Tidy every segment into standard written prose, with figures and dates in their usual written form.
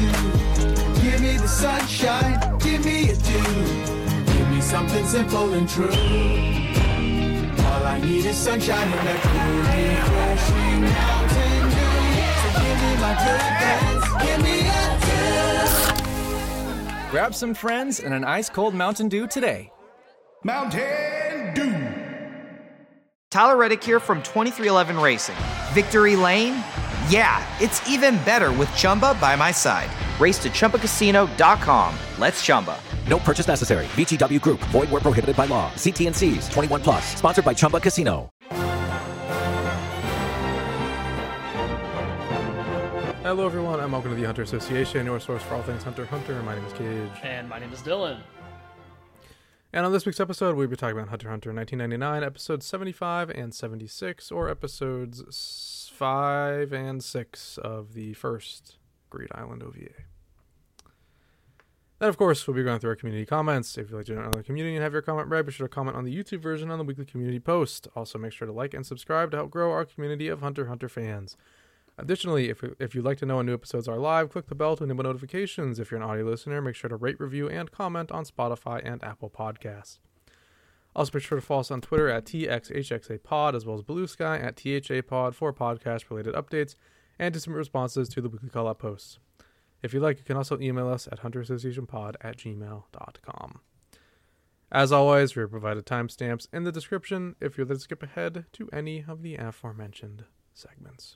two. Give me the sunshine, give me a dew. Give me something simple and true. All I need is sunshine and a cool, refreshing Mountain Dew. So give me my good friends, give me a dew. Grab some friends and an ice-cold Mountain Dew today. Mountain Dew. Tyler Reddick here from 2311 Racing. Victory Lane? Yeah, it's even better with Chumba by my side. Race to ChumbaCasino.com. Let's Chumba. No purchase necessary. VGW Group. Void where prohibited by law. See T&Cs. 21 plus. Sponsored by Chumba Casino. Hello, everyone. I'm welcome to the Hunter Association, your source for all things Hunter x Hunter. My name is Cage. And my name is Dylan. And on this week's episode, we'll be talking about Hunter x Hunter 1999, episodes 75 and 76, or episodes 5 and 6 of the first Great Island OVA. Then, of course, we'll be going through our community comments. If you'd like to join the community and have your comment read, be sure to comment on the YouTube version on the weekly community post. Also, make sure to like and subscribe to help grow our community of Hunter x Hunter fans. Additionally, if you'd like to know when new episodes are live, click the bell to enable notifications. If you're an audio listener, make sure to rate, review, and comment on Spotify and Apple Podcasts. Also, be sure to follow us on Twitter at TXHXAPod, as well as Blue Sky at THAPod for podcast-related updates and to submit responses to the weekly call-out posts. If you'd like, you can also email us at hunterassociationpod@gmail.com. As always, we have provided timestamps in the description if you'd like to skip ahead to any of the aforementioned segments.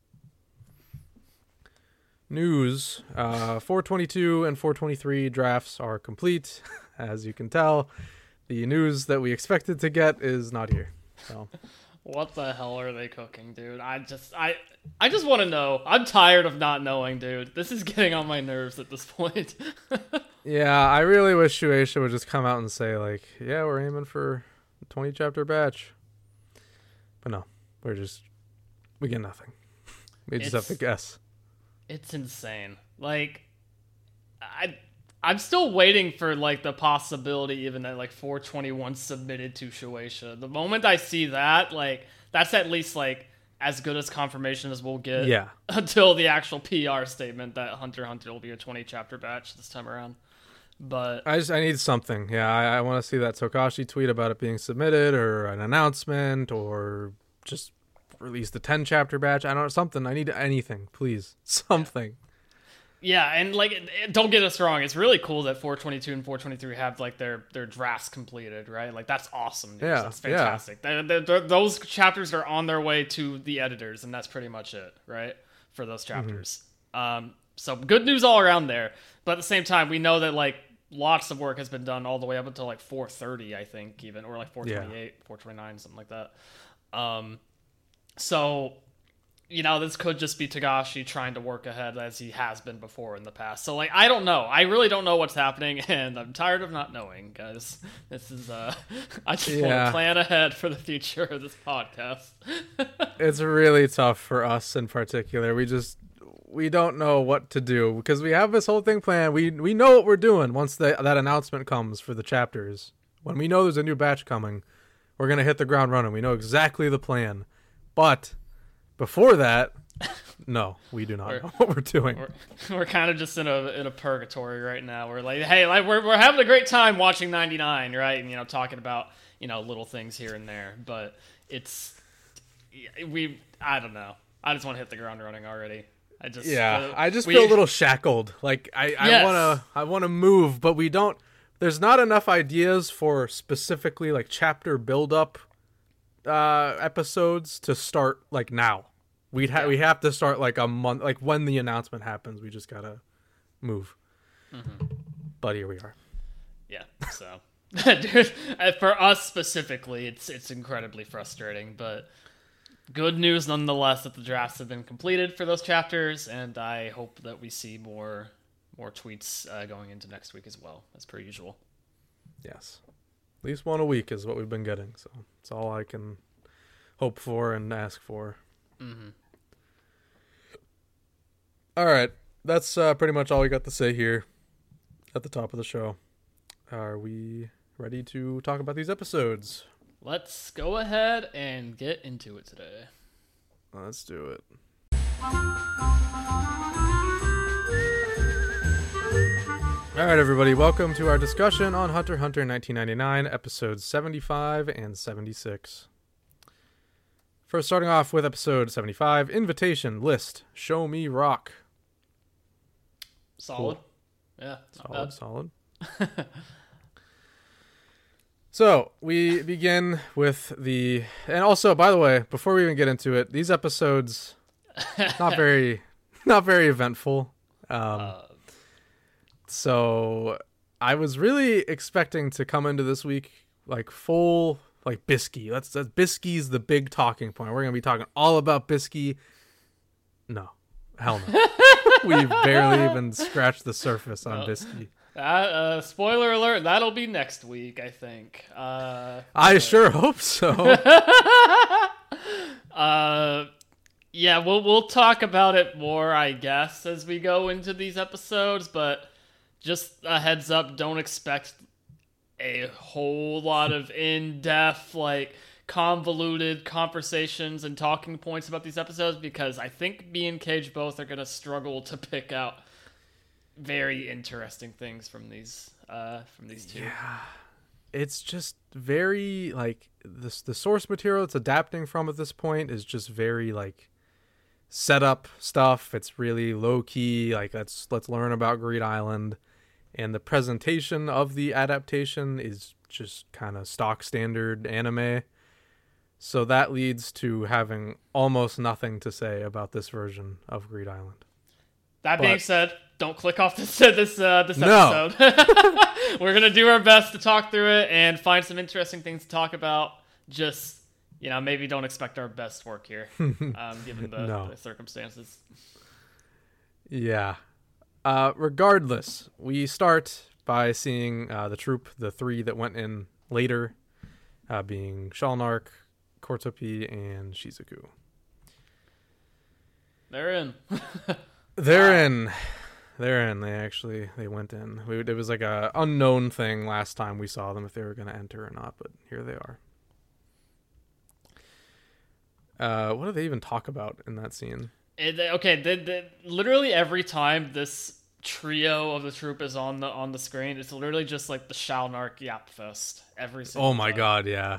News. 422 and 423 drafts are complete. As you can tell, the news that we expected to get is not here. So, what the hell are they cooking, dude? I just want to know. I'm tired of not knowing, dude. This is getting on my nerves at this point. yeah, I really wish Shueisha would just come out and say, like, yeah, we're aiming for a 20 chapter batch. But no, we get nothing. We just have to guess. It's insane. Like, I'm still waiting for, like, the possibility even that, like, 421 submitted to Shueisha. The moment I see that, like, that's at least, like, as good as confirmation as we'll get until the actual PR statement that Hunter x Hunter will be a 20-chapter batch this time around. But I need something. Yeah, I want to see that Tokashi tweet about it being submitted or an announcement or just release the 10-chapter batch. I don't know, something. I need anything, please. Something. Yeah, and like, don't get us wrong. It's really cool that 422 and 423 have like their drafts completed, right? Like, that's awesome news. Yeah, that's fantastic. Yeah. Those chapters are on their way to the editors, and that's pretty much it, right? For those chapters. Mm-hmm. So good news all around there. But at the same time, we know that like lots of work has been done all the way up until like 430, I think, even, or like 428, 429, something like that. So, you know, this could just be Togashi trying to work ahead as he has been before in the past. So, like, I don't know. I really don't know what's happening, and I'm tired of not knowing, guys. This is, I just want to plan ahead for the future of this podcast. It's really tough for us in particular. We don't know what to do because we have this whole thing planned. We know what we're doing once that announcement comes for the chapters. When we know there's a new batch coming, we're going to hit the ground running. We know exactly the plan. But before that, no, we do not know what we're doing. We're kind of just in a purgatory right now. We're like, hey, like we're having a great time watching 99, right? And, you know, talking about, you know, little things here and there. But I don't know. I just want to hit the ground running already. I just feel a little shackled. Like I want to move, but we don't. There's not enough ideas for specifically like chapter build up episodes to start like now. We have to start like a month, like when the announcement happens. We just gotta move. Mm-hmm. But here we are. Yeah. So, dude, for us specifically, it's incredibly frustrating, but good news nonetheless that the drafts have been completed for those chapters, and I hope that we see more tweets going into next week as well, as per usual. Yes. At least one a week is what we've been getting, so it's all I can hope for and ask for. Mm-hmm. All right, that's pretty much all we got to say here at the top of the show. Are we ready to talk about these episodes? Let's go ahead and get into it today. Let's do it. All right, everybody, welcome to our discussion on Hunter x Hunter 1999, episodes 75 and 76. First, starting off with episode 75, Invitation List, Show Me Rock. Solid. Cool. Yeah, not Solid. So, we begin with the... And also, by the way, before we even get into it, these episodes, not very eventful. So, I was really expecting to come into this week, like, full, like, Bisky. Bisky's the big talking point. We're going to be talking all about Bisky. No. Hell no. We've barely even scratched the surface on Bisky. Spoiler alert, that'll be next week, I think. I sure hope so. Yeah, we'll talk about it more, I guess, as we go into these episodes, but just a heads up, don't expect a whole lot of in-depth, like, convoluted conversations and talking points about these episodes, because I think me and Cage both are going to struggle to pick out very interesting things from these two. Yeah, it's just very, like, the source material it's adapting from at this point is just very, like, setup stuff. It's really low key, like, let's learn about Greed Island, and the presentation of the adaptation is just kind of stock standard anime. So that leads to having almost nothing to say about this version of Greed Island. That being said, don't click off this episode. No. We're going to do our best to talk through it and find some interesting things to talk about. Just, maybe don't expect our best work here, given the circumstances. Yeah. Regardless, we start by seeing the three that went in later, being Shalnark, Kortopi, and Shizuku. They're in. They're in. They went in. It was like a unknown thing last time we saw them if they were going to enter or not, but here they are. What do they even talk about in that scene? Literally every time this trio of the troop is on the screen, it's literally just like the Shalnark Yap Fest every single time. Oh my god, yeah.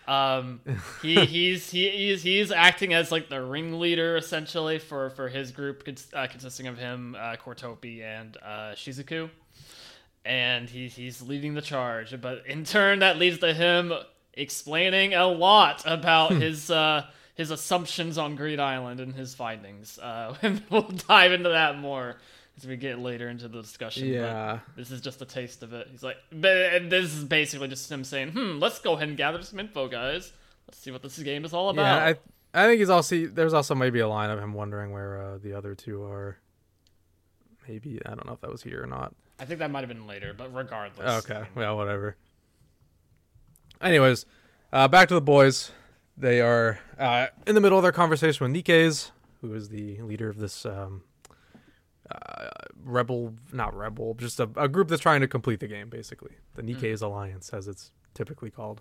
He's acting as like the ringleader essentially for his group, consisting of him, Kortopi, and Shizuku, and he's leading the charge. But in turn, that leads to him explaining a lot about his assumptions on Greed Island and his findings. And we'll dive into that more as we get later into the discussion. Yeah. But this is just a taste of it. He's like, and this is basically just him saying, let's go ahead and gather some info, guys. Let's see what this game is all about. Yeah, I think there's also maybe a line of him wondering where the other two are. Maybe, I don't know if that was here or not. I think that might have been later, but regardless. Okay, well, whatever. Anyways, back to the boys. They are in the middle of their conversation with Nikkei's, who is the leader of this just a group that's trying to complete the game, basically. The Nikkei's Alliance, as it's typically called.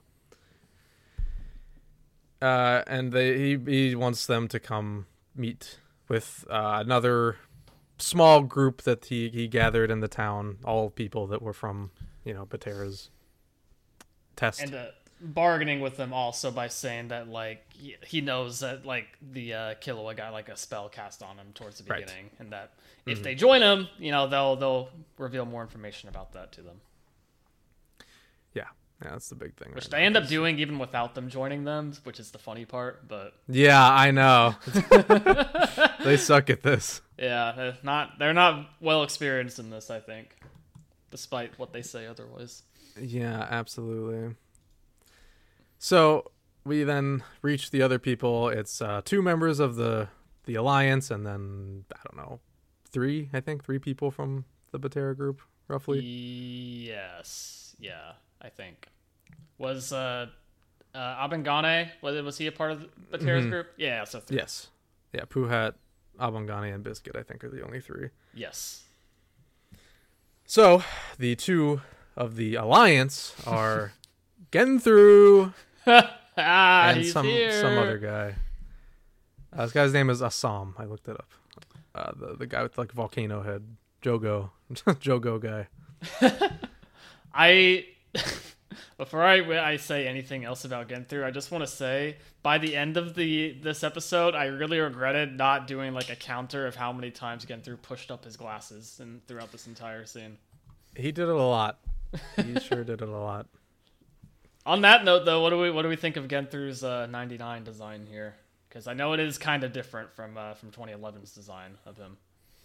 And he wants them to come meet with another small group that he gathered in the town, all people that were from, Batera's test. And bargaining with them also by saying that, like, he knows that, like, the Killua got, like, a spell cast on him towards the beginning, and that if they join him, they'll reveal more information about that to them. Yeah, that's the big thing. Which they end up doing even without them joining them, which is the funny part, but... Yeah, I know. They suck at this. Yeah, they're not well experienced in this, I think, despite what they say otherwise. Yeah, absolutely. So we then reach the other people. It's two members of the Alliance, and then, I don't know, three people from the Batera group, roughly. Yes. Yeah, I think. Was Abangane, was he a part of Batera's group? Yeah, so three. Yes. Yeah, Puhat, Abangane, and Biscuit, I think, are the only three. Yes. So the two of the Alliance are getting through... and he's some here. other guy. This guy's name is Assam. I looked it up. The guy with like volcano head, Jogo, Jogo guy. I before I say anything else about Genthru, I just want to say by the end of this episode, I really regretted not doing like a counter of how many times Genthru pushed up his glasses and throughout this entire scene. He did it a lot. He sure did it a lot. On that note, though, what do we think of Genthru's 99 design here? Because I know it is kind of different from 2011's design of him.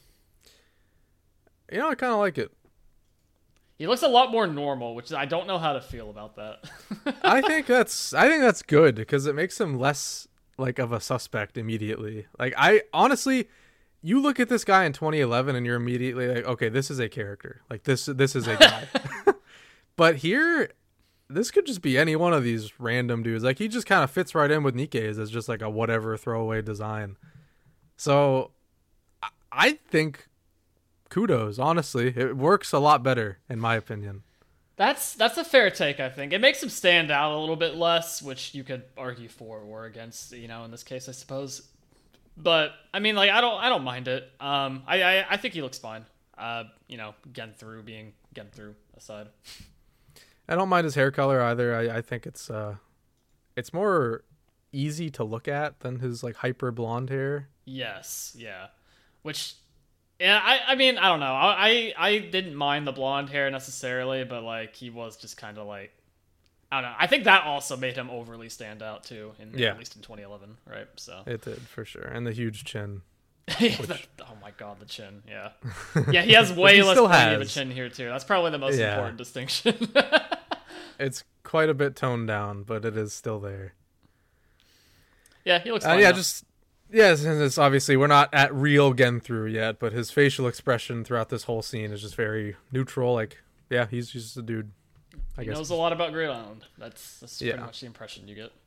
You know, I kind of like it. He looks a lot more normal, which I don't know how to feel about that. I think that's good because it makes him less like of a suspect immediately. Like I honestly, you look at this guy in 2011 and you're immediately like, okay, this is a character. Like this is a guy. But here, this could just be any one of these random dudes. Like he just kind of fits right in with Nikkei's as just like a whatever throwaway design. So I think kudos, honestly. It works a lot better in my opinion. That's a fair take, I think. It makes him stand out a little bit less, which you could argue for or against, you know, in this case, I suppose. But I mean, like I don't mind it. I think he looks fine. You know, Genthru being Genthru aside. I don't mind his hair color either. I think it's more easy to look at than his like hyper blonde hair. Yes, yeah. Which, yeah, I mean, I don't know. I didn't mind the blonde hair necessarily, but like he was just kind of like, I don't know. I think that also made him overly stand out too, at least in 2011, right? So it did for sure, and the huge chin. Oh my god, the chin, yeah. Yeah, he has way less of a chin here too. That's probably the most important distinction. It's quite a bit toned down, but it is still there. Yeah, he looks fine. It's obviously we're not at real Genthru yet, but his facial expression throughout this whole scene is just very neutral. Like, yeah, he's just a dude. He knows a lot about Great Island. That's pretty much the impression you get.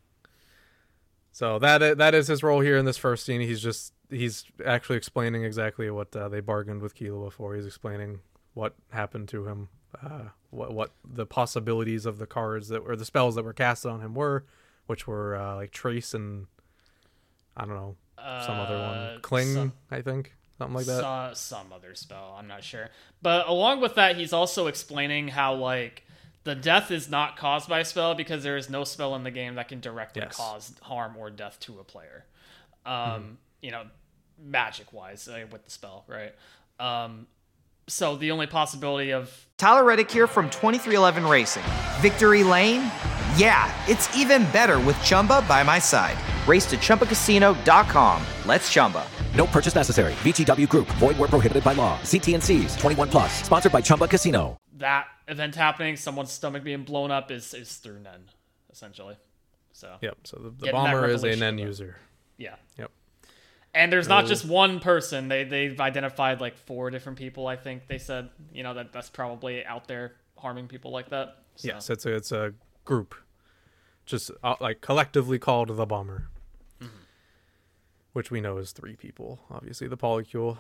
So that is his role here in this first scene. He's actually explaining exactly what they bargained with Killua for. He's explaining what happened to him, what the possibilities of the cards or the spells that were casted on him were, which were like Trace and I don't know, some other one, Cling, I think, something like that. Some other spell, I'm not sure. But along with that, he's also explaining how like the death is not caused by a spell because there is no spell in the game that can directly cause harm or death to a player. You know, magic-wise with the spell, right? So the only possibility of... Tyler Reddick here from 2311 Racing. Victory Lane? Yeah, it's even better with Chumba by my side. Race to ChumbaCasino.com. Let's Chumba. No purchase necessary. VGW Group. Void where prohibited by law. See T&Cs. 21 plus. Sponsored by Chumba Casino. That event happening, someone's stomach being blown up is through Nen, essentially. So yep. So the bomber is a Nen user. Yeah. Yep. And there's not just one person. They've identified like 4 different people. I think they said, you know, that's probably out there harming people like that. So. Yes, it's a group, just like collectively called the bomber, which we know is 3 people. Obviously, the polycule.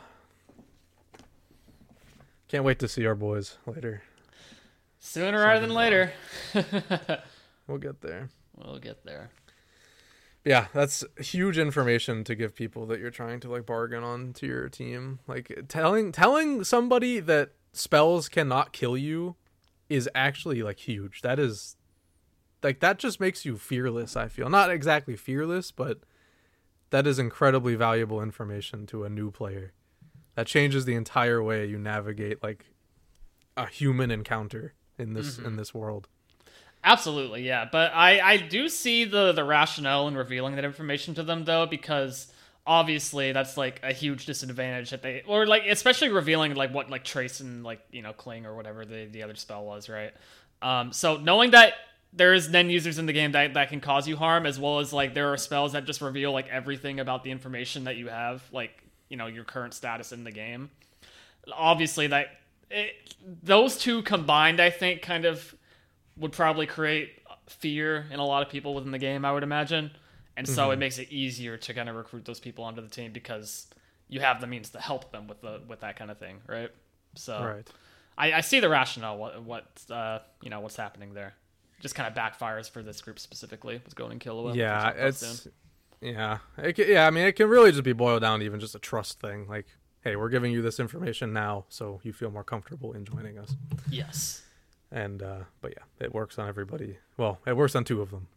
Can't wait to see our boys later. Sooner rather than later. We'll get there. We'll get there. Yeah, that's huge information to give people that you're trying to like bargain on to your team. Like telling somebody that spells cannot kill you is actually like huge. That is like that just makes you fearless, I feel. Not exactly fearless, but that is incredibly valuable information to a new player. That changes the entire way you navigate like a human encounter in this world. Absolutely, yeah. But I do see the rationale in revealing that information to them, though, because obviously that's like a huge disadvantage that they, or like especially revealing like what like Trace and like, you know, Cling or whatever the other spell was, right? So knowing that there is Nen users in the game that can cause you harm, as well as like there are spells that just reveal like everything about the information that you have, like, you know, your current status in the game. Obviously, those two combined, I think, kind of would probably create fear in a lot of people within the game, I would imagine. And so it makes it easier to kind of recruit those people onto the team because you have the means to help them with that kind of thing, right? So right. I see the rationale, what's happening there. Just kind of backfires for this group specifically with Gon and Killua. Yeah, I mean, it can really just be boiled down to even just a trust thing. Like, hey, we're giving you this information now so you feel more comfortable in joining us. Yes. And but yeah, it works on everybody. Well, it works on 2 of them.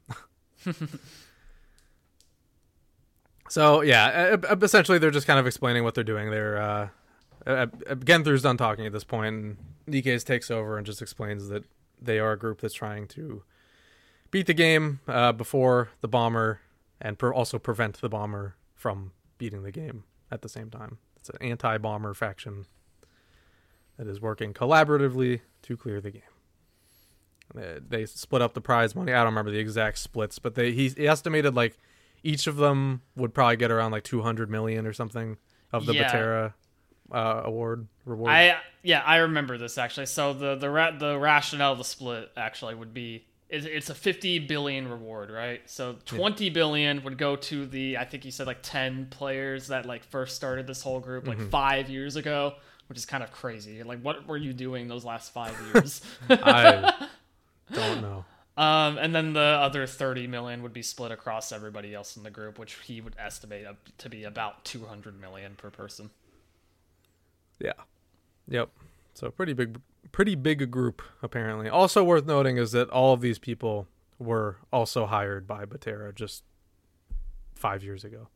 So yeah, essentially they're just kind of explaining what they're doing. They're Genthru's done talking at this point, and Nikkei's takes over and just explains that they are a group that's trying to beat the game before the bomber, and also prevent the bomber from beating the game at the same time. It's an anti-bomber faction that is working collaboratively to clear the game. They split up the prize money. I don't remember the exact splits, but he estimated like each of them would probably get around like 200 million or something of the Batera award reward. I remember this actually. So the rationale of the split actually would be it's a 50 billion reward, right? So 20 billion would go to the, I think you said like 10 players that like first started this whole group like 5 years ago, which is kind of crazy. Like, what were you doing those last 5 years? I don't know. And then the other 30 million would be split across everybody else in the group, which he would estimate to be about 200 million per person. Yeah. Yep. So pretty big group, apparently. Also worth noting is that all of these people were also hired by Batera just 5 years ago.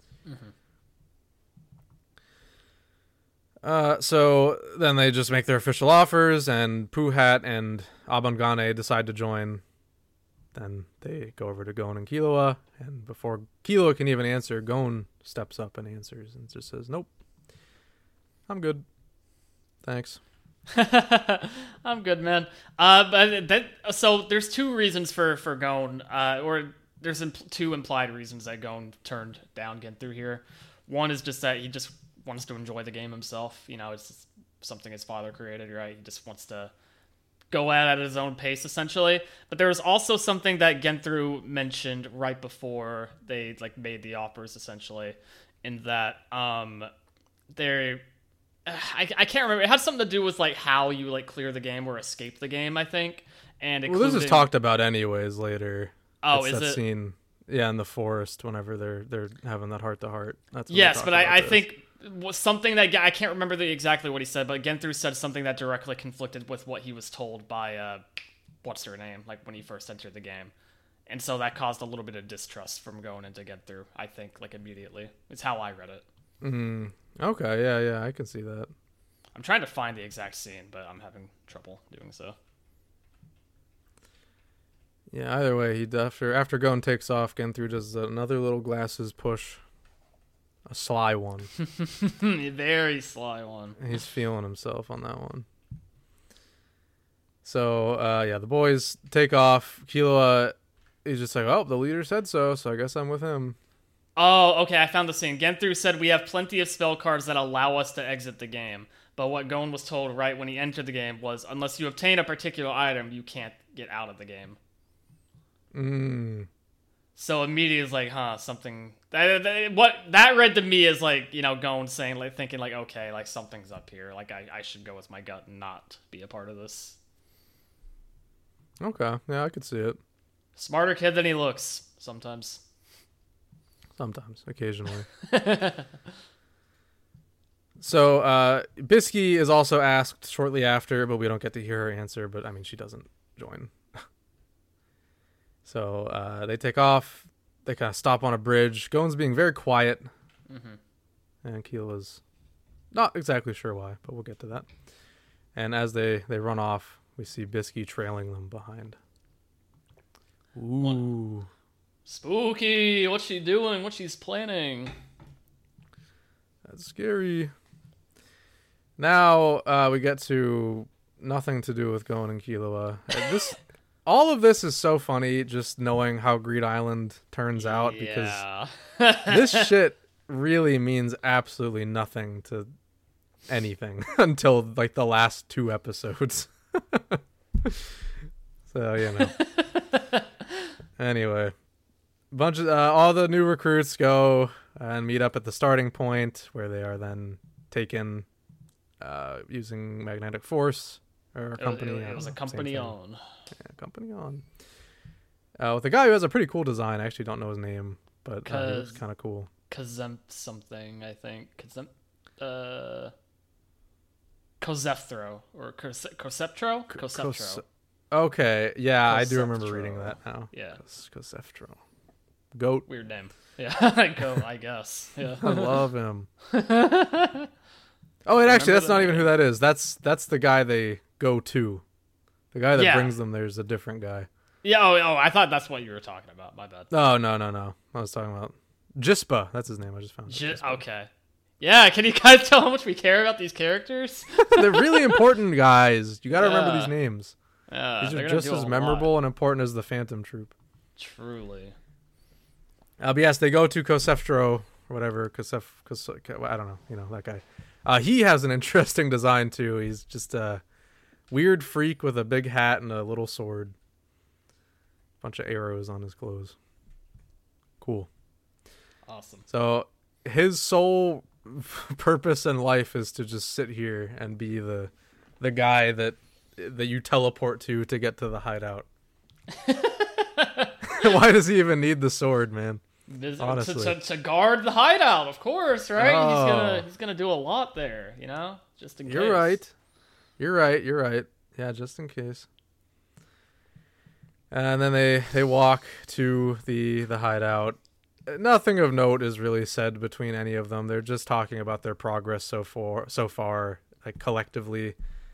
So then they just make their official offers, and Puhat and Abangane decide to join. Then they go over to Gon and Killua, and before Killua can even answer, Gon steps up and answers and just says, "Nope, I'm good. Thanks." I'm good, man. So there's 2 reasons for Gon, or there's 2 implied reasons that Gon turned down Genthru here. One is just that he just wants to enjoy the game himself. You know, it's just something his father created, right? He just wants to go at his own pace, essentially. But there was also something that Genthru mentioned right before they like made the offers, essentially, in that I can't remember. It had something to do with like how you like clear the game or escape the game, I think. And this is talked about anyways later. Oh, it's is that it? Scene, yeah, in the forest whenever they're having that heart to heart. Yes, but I think was something that I can't remember exactly what he said, but Genthru said something that directly conflicted with what he was told by what's her name, like when he first entered the game. And so that caused a little bit of distrust from going into Genthru, I think, like immediately. It's how I read it. Okay, yeah, I can see that. I'm trying to find the exact scene, but I'm having trouble doing so. Yeah, either way, after Gon takes off, Genthru does another little glasses push. A sly one. Very sly one. He's feeling himself on that one. So, the boys take off. Killua is just like, oh, the leader said so I guess I'm with him. Oh, okay, I found the scene. Genthru said, "We have plenty of spell cards that allow us to exit the game. But what Gon was told right when he entered the game was, unless you obtain a particular item, you can't get out of the game." So immediately it's like, something... what that read to me is like, you know, Gon saying, like, thinking like, okay, like something's up here. Like I should go with my gut and not be a part of this. Okay, yeah, I could see it. Smarter kid than he looks, sometimes. Sometimes, occasionally. So, Bisky is also asked shortly after, but we don't get to hear her answer, but I mean, she doesn't join. So, they take off. They kind of stop on a bridge. Gon's being very quiet. And Killua's not exactly sure why, but we'll get to that. And as they run off, we see Bisky trailing them behind. Ooh. Spooky! What's she doing? What she's planning? That's scary. Now we get to nothing to do with Gon and Killua. All of this is so funny, just knowing how Greed Island turns out, because this shit really means absolutely nothing to anything until like the last 2 episodes. So, you know. Anyway, all the new recruits go and meet up at the starting point, where they are then taken using magnetic force or a company. It was a company on. Yeah, company on. With a guy who has a pretty cool design. I actually don't know his name, but he looks kind of cool. Kazemp something, I think. Kazemp. Kozefthro or Kozeptro. Okay, yeah, I do Kozeptro. remember reading that now. Yeah. Kozeftro. Goat. Weird name. Yeah, Go, I guess. Yeah. I love him. Oh, and actually, that's not even who that is. That's the guy they go to. The guy that brings them there is a different guy. Yeah. Oh, I thought that's what you were talking about. My bad. Oh, no. I was talking about Jispa. That's his name. I just found it. Okay. Yeah. Can you guys tell how much we care about these characters? They're really important guys. You got to remember these names. These are just as memorable and important as the Phantom Troop. Truly. But yes, they go to Kozeftro, whatever. I don't know. You know, that guy. He has an interesting design, too. He's just a weird freak with a big hat and a little sword. Bunch of arrows on his clothes. Cool. Awesome. So his sole purpose in life is to just sit here and be the guy that you teleport to get to the hideout. Why does he even need the sword, man? Honestly, to guard the hideout, of course, right? Oh. He's gonna do a lot there, you know, just in case. You're right. Yeah, just in case. And then they walk to the hideout. Nothing of note is really said between any of them. They're just talking about their progress so far, like collectively.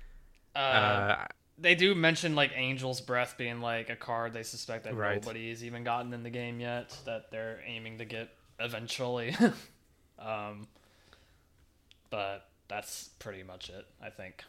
They do mention like Angel's Breath being like a card they suspect that nobody has even gotten in the game yet, that they're aiming to get eventually. But that's pretty much it, I think.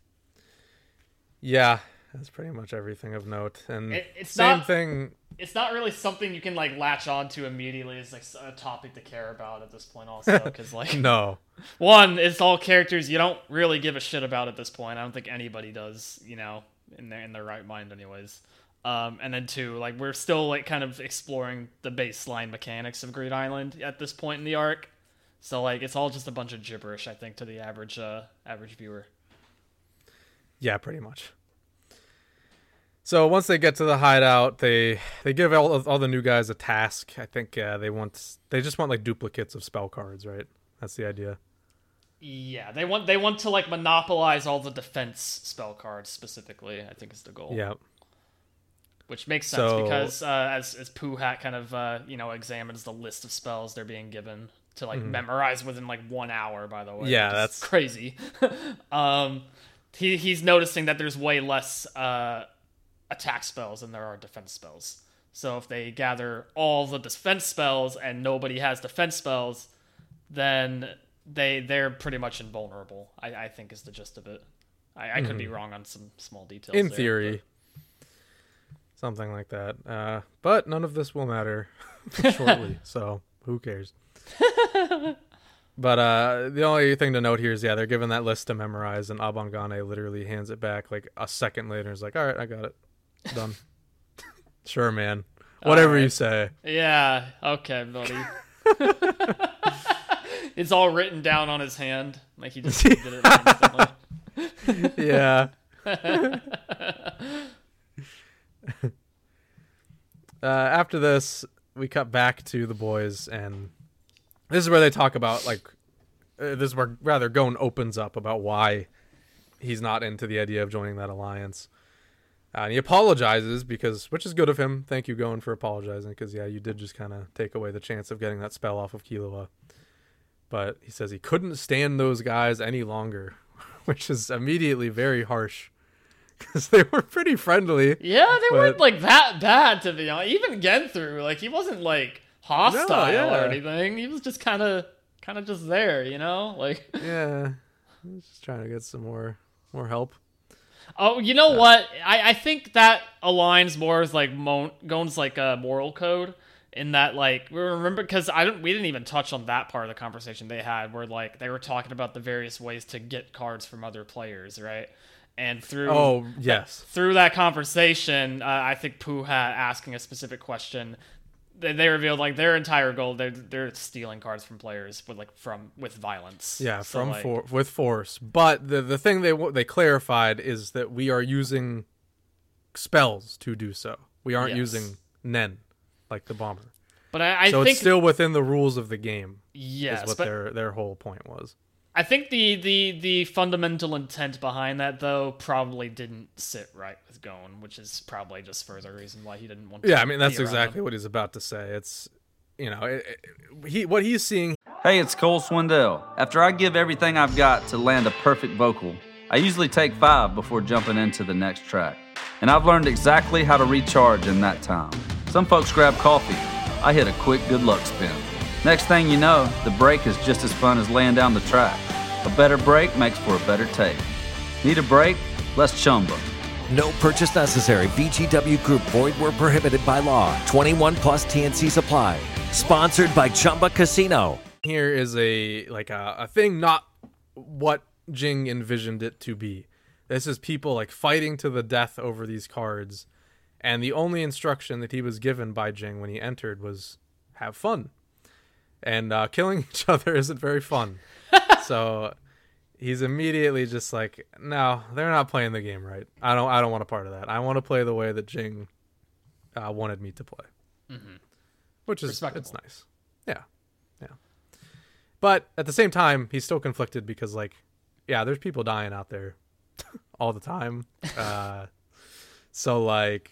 Yeah, that's pretty much everything of note. And it's same thing. It's not really something you can like latch onto immediately as like a topic to care about at this point, also, because like no, one, it's all characters you don't really give a shit about at this point. I don't think anybody does, you know, in their right mind, anyways. And then two, like we're still like kind of exploring the baseline mechanics of Greed Island at this point in the arc, so like it's all just a bunch of gibberish, I think, to the average viewer. Yeah, pretty much. So once they get to the hideout, they give all the new guys a task. I think they just want like duplicates of spell cards, right? That's the idea. Yeah, they want to like monopolize all the defense spell cards specifically, I think is the goal. Yeah. Which makes sense because as Pooh Hat kind of examines the list of spells they're being given to like memorize within like 1 hour, by the way. Yeah, that's crazy. He's noticing that there's way less attack spells than there are defense spells. So if they gather all the defense spells and nobody has defense spells, then they're pretty much invulnerable, I think is the gist of it. I could be wrong on some small details. In theory. Something like that. But none of this will matter shortly, so who cares? But the only thing to note here is, they're given that list to memorize, and Abangane literally hands it back like a second later and is like, all right, I got it. Done. Sure, man. Whatever you say. Yeah, okay, buddy. It's all written down on his hand. Like he just did it instantly. Yeah. After this, we cut back to the boys, and this is where they talk about, like, this is where rather Gon opens up about why he's not into the idea of joining that alliance. And he apologizes which is good of him. Thank you, Gon, for apologizing, because, you did just kind of take away the chance of getting that spell off of Killua. But he says he couldn't stand those guys any longer, which is immediately very harsh, because they were pretty friendly. Yeah, they weren't, like, that bad, to be honest. Even Genthru, like, he wasn't, like, hostile or anything. He was just kind of just there, you know? Like, yeah, he was just trying to get some more help. Oh, you know what? I think that aligns more with like Gon's like moral code, in that like we remember, because we didn't even touch on that part of the conversation they had, where like they were talking about the various ways to get cards from other players, right? And through through that conversation, I think Pooh Hat asking a specific question, they revealed like their entire goal they're stealing cards from players with violence. Yeah, with force. But the thing they clarified is that we are using spells to do so. We aren't using Nen like the bomber. But I think it's still within the rules of the game. Yes, is what their whole point was. I think the fundamental intent behind that, though, probably didn't sit right with Gon, which is probably just further reason why he didn't want to. Yeah, I mean, that's exactly what he's about to say. It's, what he's seeing. Hey, it's Cole Swindell. After I give everything I've got to land a perfect vocal, I usually take 5 before jumping into the next track. And I've learned exactly how to recharge in that time. Some folks grab coffee. I hit a quick good luck spin. Next thing you know, the break is just as fun as laying down the track. A better break makes for a better take. Need a break? Let's Chumba. No purchase necessary. VGW Group. Void where prohibited by law. 21 plus TNC Supply. Sponsored by Chumba Casino. Here is a thing, not what Jing envisioned it to be. This is people like fighting to the death over these cards, and the only instruction that he was given by Jing when he entered was have fun. And killing each other isn't very fun. So he's immediately just like, no, they're not playing the game right. I don't want a part of that. I want to play the way that Jing wanted me to play. Mm-hmm. Which is, it's nice. Yeah. But at the same time, he's still conflicted because, like, yeah, there's people dying out there all the time. So, like,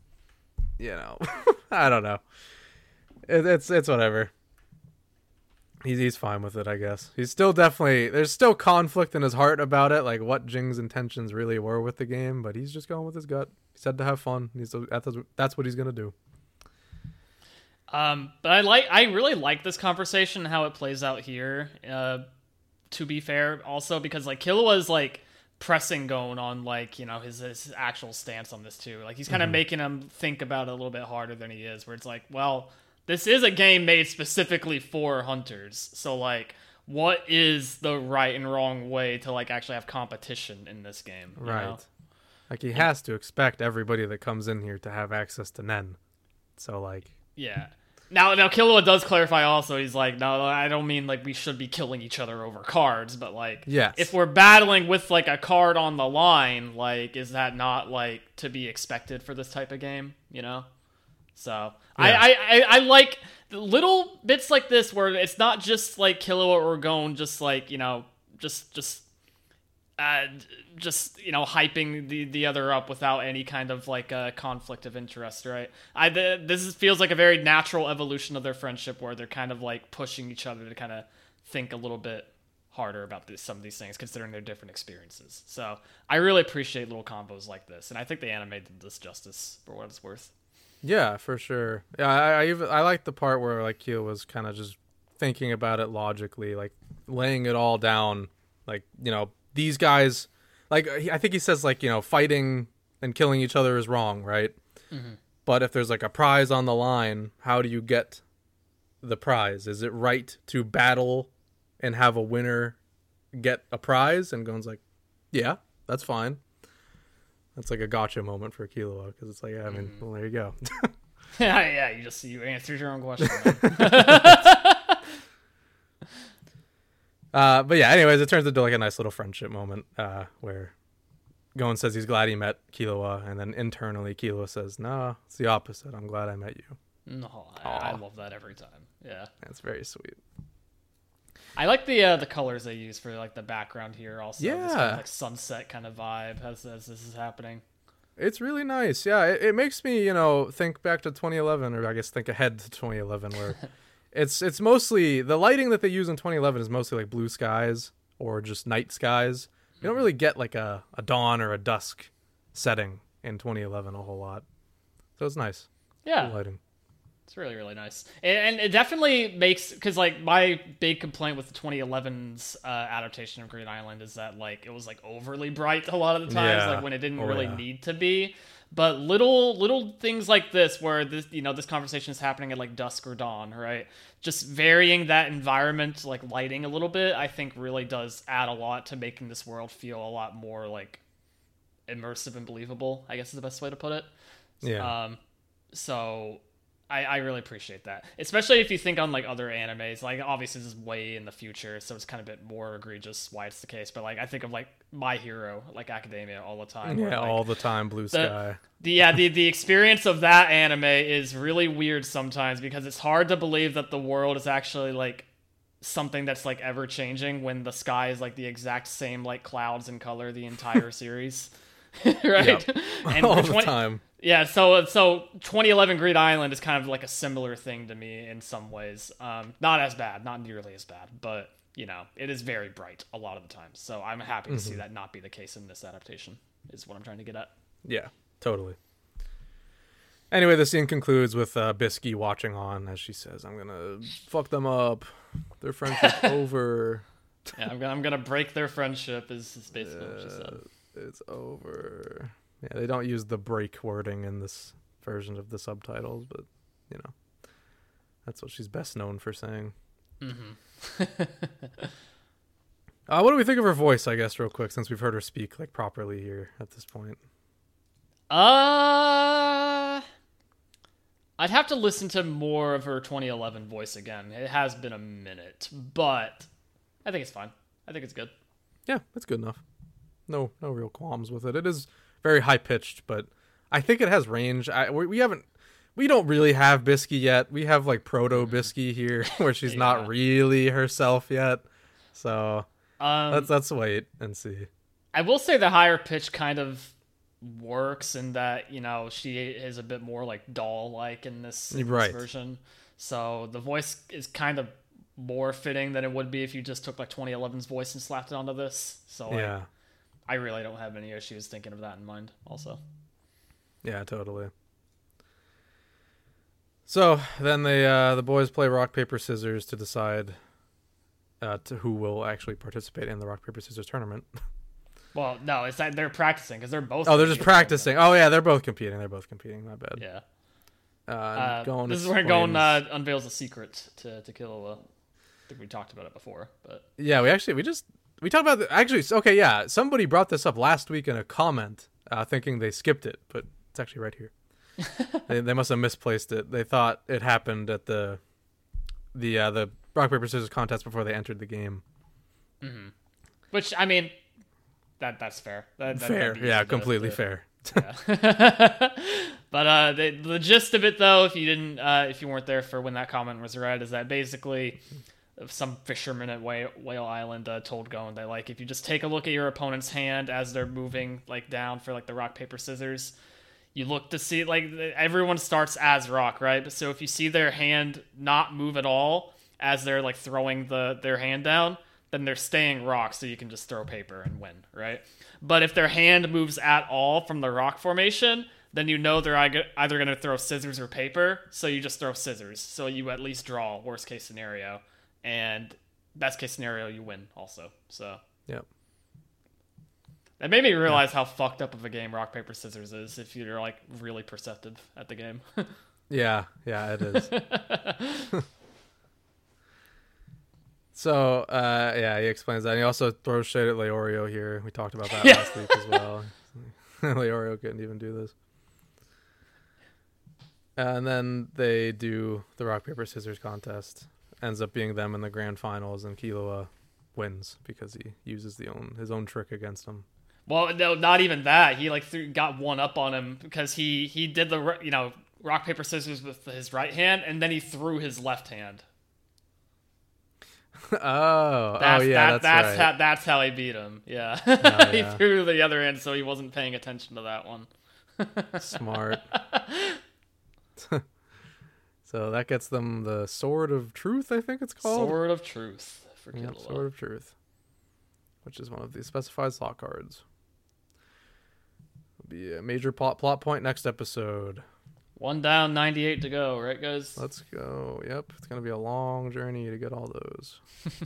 I don't know. It's whatever. He's fine with it, I guess. He's still there's still conflict in his heart about it, like what Jing's intentions really were with the game, but he's just going with his gut. He said to have fun. That's what he's going to do. But I really like this conversation, how it plays out here. To be fair, also because like Killua's like pressing Gon on like his actual stance on this too. Like he's kind of making him think about it a little bit harder than he is. Where it's like, well, this is a game made specifically for hunters, so like, what is the right and wrong way to like actually have competition in this game? Right. Know? Like he has to expect everybody that comes in here to have access to Nen. So like, yeah. Now Killua does clarify also, he's like, no, I don't mean like we should be killing each other over cards, but like, yes, if we're battling with like a card on the line, like, is that not like to be expected for this type of game, So yeah. I like little bits like this where it's not just like Killua or Gon just like, hyping the other up without any kind of like a conflict of interest, right? This feels like a very natural evolution of their friendship where they're kind of like pushing each other to kind of think a little bit harder about some of these things considering their different experiences. So I really appreciate little combos like this, and I think the anime did this justice for what it's worth. Yeah, for sure. Yeah, I like the part where like Killua was kind of just thinking about it logically, like laying it all down, like these guys, like I think he says like fighting and killing each other is wrong, right? Mm-hmm. But if there's like a prize on the line, how do you get the prize? Is it right to battle and have a winner get a prize? And Gon's like, yeah, that's fine. That's like a gotcha moment for Killua because it's like, yeah, I mean, well, there you go. yeah, you answered your own question. But yeah, anyways, it turns into like a nice little friendship moment where Gon says he's glad he met Killua, and then internally Killua says, "No, it's the opposite. I'm glad I met you." No, I love that every time. Yeah, that's very sweet. I like the colors they use for like the background here. Also, yeah, this kind of like sunset kind of vibe as this is happening. It's really nice. Yeah, it makes me think back to 2011, or I guess think ahead to 2011, where it's mostly the lighting that they use in 2011 is mostly like blue skies or just night skies. You don't really get like a dawn or a dusk setting in 2011 a whole lot, so it's nice. Yeah, cool lighting. It's really, really nice. And it definitely makes, because like my big complaint with the 2011's adaptation of Green Island is that like it was like overly bright a lot of the times, like when it didn't really need to be. But little things like this, where this this conversation is happening at like dusk or dawn, right? Just varying that environment, like lighting a little bit, I think really does add a lot to making this world feel a lot more like immersive and believable, I guess is the best way to put it. Yeah. So I really appreciate that, especially if you think on like other animes. Like obviously this is way in the future, so it's kind of a bit more egregious why it's the case. But like I think of like My Hero, like Academia, all the time. Yeah, where, like, all the time, blue sky. The experience of that anime is really weird sometimes because it's hard to believe that the world is actually like something that's like ever changing when the sky is like the exact same like clouds and color the entire series. Right? Yep. And All for the time. Yeah, so 2011 Greed Island is kind of like a similar thing to me in some ways. Not as bad, not nearly as bad, but you know, it is very bright a lot of the time. So I'm happy to see that not be the case in this adaptation, is what I'm trying to get at. Yeah, totally. Anyway, the scene concludes with Bisky watching on as she says, "I'm gonna fuck them up. Their friendship's over." Yeah, I'm gonna break their friendship. Is basically what she said. It's over. Yeah, they don't use the break wording in this version of the subtitles, but you know, that's what she's best known for saying. What do we think of her voice? I guess real quick, since we've heard her speak like properly here at this point. I'd have to listen to more of her 2011 voice again. It has been a minute, but I think it's fine. I think it's good. Yeah, it's good enough. No real qualms with it. It is very high pitched, but I think it has range. We don't really have Bisky yet. We have like proto Bisky here, where she's not really herself yet. So let's wait and see. I will say the higher pitch kind of works in that, you know, she is a bit more like doll-like in this version. So the voice is kind of more fitting than it would be if you just took like 2011's voice and slapped it onto this. So like, I really don't have any issues thinking of that in mind also. Yeah, totally. So then the boys play rock, paper, scissors to decide to who will actually participate in the rock, paper, scissors tournament. Well, no, it's that they're practicing because they're both. Oh, they're just practicing. Oh, yeah, they're both competing. My bad. Yeah. This is where Gon unveils a secret to Killua. I think we talked about it before, but yeah, we talked about okay, yeah. Somebody brought this up last week in a comment, thinking they skipped it, but it's actually right here. they must have misplaced it. They thought it happened at the rock paper scissors contest before they entered the game. Mm-hmm. Which I mean, that's fair. Fair, yeah, completely fair. Yeah. But the gist of it, though, if you weren't there for when that comment was read, is that basically some fisherman at Whale Island told Gon that like if you just take a look at your opponent's hand as they're moving like down for like the rock paper scissors, you look to see like everyone starts as rock, right? So if you see their hand not move at all as they're like throwing their hand down, then they're staying rock, so you can just throw paper and win, right? But if their hand moves at all from the rock formation, then you know they're either going to throw scissors or paper, so you just throw scissors. So you at least draw worst case scenario, and best case scenario you win also. So yep. That made me realize how fucked up of a game rock paper scissors is if you're like really perceptive at the game. Yeah, it is. So, he explains that. And he also throws shade at Leorio here. We talked about that last week as well. Leorio couldn't even do this. And then they do the rock, paper, scissors contest. Ends up being them in the grand finals, and Killua wins because he uses his own trick against him. Well, no, not even that. He like got one up on him because he did the rock, paper, scissors with his right hand, and then he threw his left hand. That's right. That's how he beat him. Yeah. He threw the other hand, so he wasn't paying attention to that one. Smart. So that gets them the Sword of Truth, I think it's called. Sword of Truth for Killua. Yep, Sword of Truth, which is one of the specified slot cards. Will be a major plot point next episode. 1 down, 98 to go, right, guys? Let's go. Yep, it's going to be a long journey to get all those.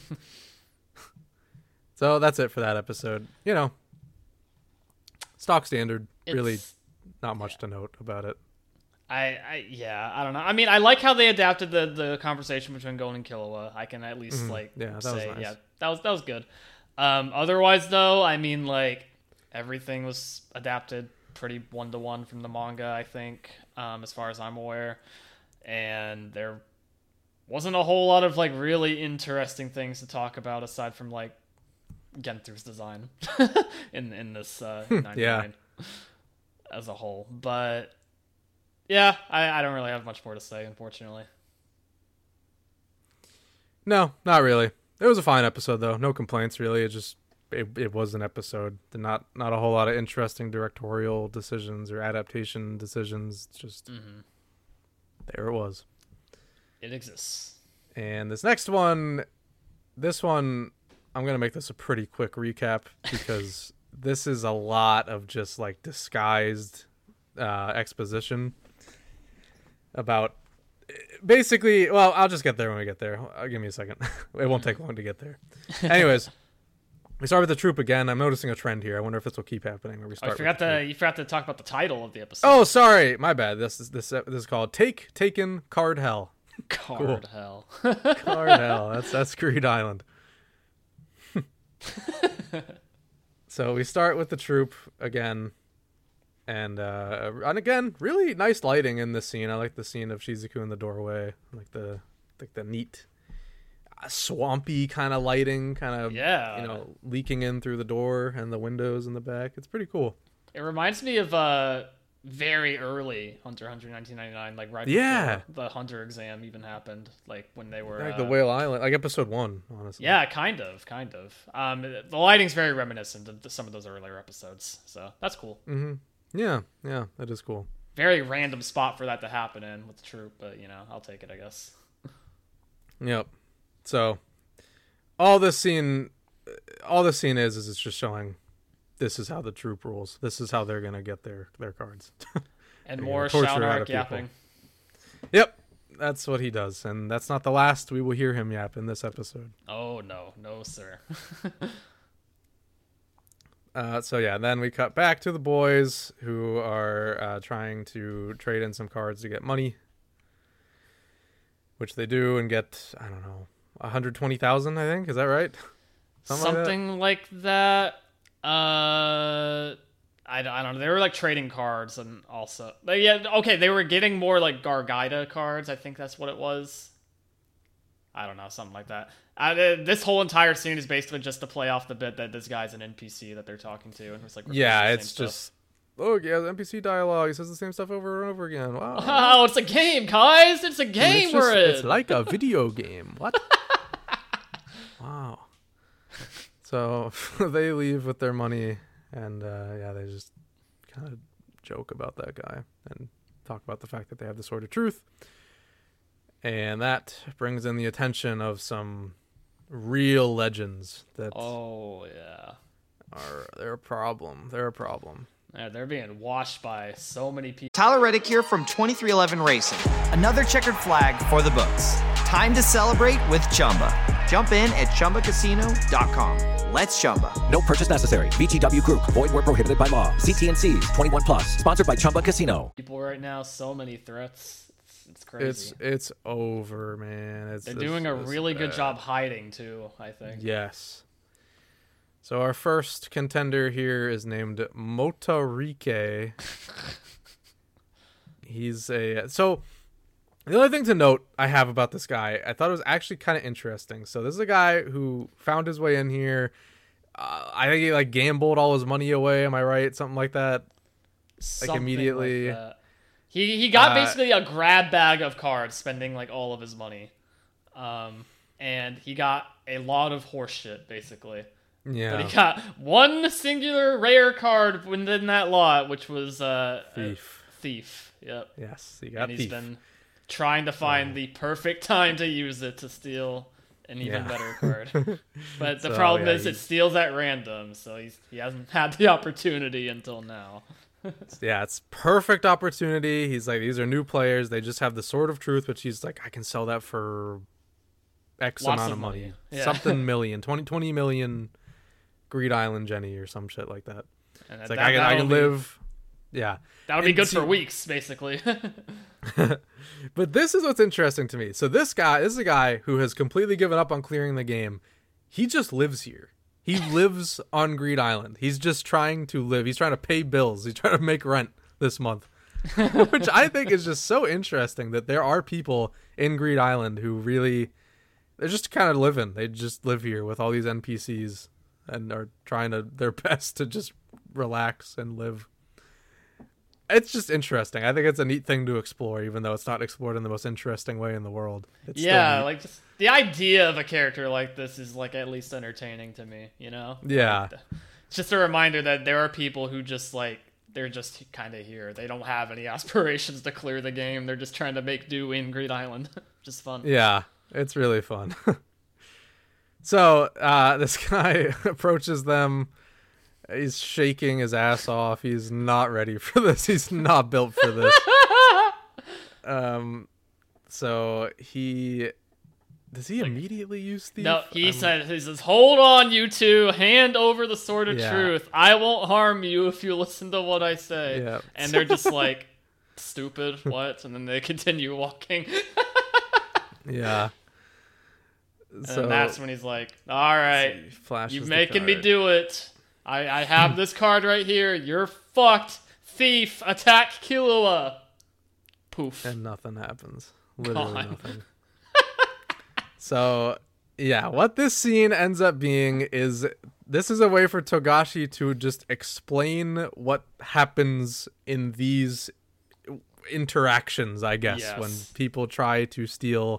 So that's it for that episode. Stock standard. Really not much to note about it. I don't know. I mean, I like how they adapted the conversation between Gon and Killua. I can at least say, was nice. Yeah, that was good. Otherwise, though, I mean, like everything was adapted pretty 1-to-1 from the manga, I think, as far as I'm aware, and there wasn't a whole lot of like really interesting things to talk about aside from like Genthu's design in this 99 as a whole. But yeah, I don't really have much more to say, unfortunately. No, not really. It was a fine episode though. No complaints really. It was an episode. Not a whole lot of interesting directorial decisions or adaptation decisions. Just there it was. It exists. And this one, I'm gonna make this a pretty quick recap because this is a lot of just like disguised exposition about basically. Well, I'll just get there when we get there. Give me a second. It won't take long to get there. Anyways. We start with the troop again. I'm noticing a trend here. I wonder if this will keep happening. Where we start. You forgot to talk about the title of the episode. Oh, sorry, my bad. This is called Taken Card Hell. Card Hell. Card Hell. That's Greed Island. So we start with the troop again, and again, really nice lighting in this scene. I like the scene of Shizuku in the doorway. I like the neat. Swampy kind of lighting, leaking in through the door and the windows in the back. It's pretty cool. It reminds me of very early Hunter 1999, like right before the Hunter exam even happened, like when they were like the Whale Island, like episode 1, honestly. Yeah, kind of. The lighting's very reminiscent of some of those earlier episodes, so that's cool. Yeah, that is cool. Very random spot for that to happen in with the troop, but I'll take it, I guess. Yep. So, all this scene is it's just showing this is how the troop rules. This is how they're gonna get their cards. And more Shaunark yapping. Yep, that's what he does, and that's not the last we will hear him yap in this episode. Oh no, sir. So yeah, then we cut back to the boys who are trying to trade in some cards to get money, which they do and get, I don't know, 120,000, I think. Is that right? Something like that. I don't know. They were like trading cards and also... they were getting more like Gargaida cards. I think that's what it was. I don't know, something like that. This whole entire scene is basically just to play off the bit that this guy's an NPC that they're talking to. And it's like, it's just... Oh, yeah, the NPC dialogue. He says the same stuff over and over again. Wow. Oh, it's a game, guys. It's a game we're in. It's like a video game. What? Wow. So they leave with their money, and they just kind of joke about that guy and talk about the fact that they have the Sword of Truth. And that brings in the attention of some real legends that they're a problem. Yeah, they're being washed by so many people. Tyler Reddick here from 2311 Racing. Another checkered flag for the books. Time to celebrate with Chumba. Jump in at ChumbaCasino.com. Let's Chumba. No purchase necessary. VGW Group. Void where prohibited by law. See T&Cs. 21 plus. Sponsored by Chumba Casino. People right now, so many threats. It's crazy. It's over, man. They're doing a really good job hiding, too, I think. Yes. So our first contender here is named Motorike. So the other thing to note I have about this guy, I thought it was actually kind of interesting. So this is a guy who found his way in here. I think he like gambled all his money away. Am I right? Something like that. Something immediately. Like that. He got basically a grab bag of cards, spending like all of his money, and he got a lot of horse shit basically. Yeah. But he got one singular rare card within that lot, which was Thief. Yep. Yes, he got and he's Thief. Been trying to find the perfect time to use it to steal an even better card. But the problem is it steals at random, so he hasn't had the opportunity until now. Yeah, it's perfect opportunity. He's like, these are new players. They just have the Sword of Truth, which he's like, I can sell that for X Lots amount of money. Yeah. Something million, 20 million Greed Island Jenny or some shit like that. And it's like, I can live. Yeah. That would be good for weeks, basically. But this is what's interesting to me. So this is a guy who has completely given up on clearing the game. He just lives here. He lives on Greed Island. He's just trying to live. He's trying to pay bills. He's trying to make rent this month. Which I think is just so interesting that there are people in Greed Island who really, they're just kind of living. They just live here with all these NPCs and are trying their best to just relax and live. It's just interesting. I think it's a neat thing to explore, even though it's not explored in the most interesting way in the world. It's like the idea of a character like this is like at least entertaining to me, you know? Yeah. Like, it's just a reminder that there are people who just like they're just kind of here. They don't have any aspirations to clear the game. They're just trying to make do in Greed Island. Just fun. Yeah, it's really fun. So this guy approaches them. He's shaking his ass off. He's not ready for this. He's not built for this. So does he immediately use Thief? No, he says, "Hold on, you two. Hand over the sword of Yeah. truth. I won't harm you if you listen to what I say." Yeah. And they're just like, "Stupid, what?" And then they continue walking. Yeah. And that's when he's like, "All right, flashes you're the making me card. do it. I have this card right here. You're fucked. Thief, attack Killua." Poof. And nothing happens. Literally Gone. nothing. So, yeah, what this scene ends up being is this is a way for Togashi to just explain what happens in these interactions, I guess, Yes. when people try to steal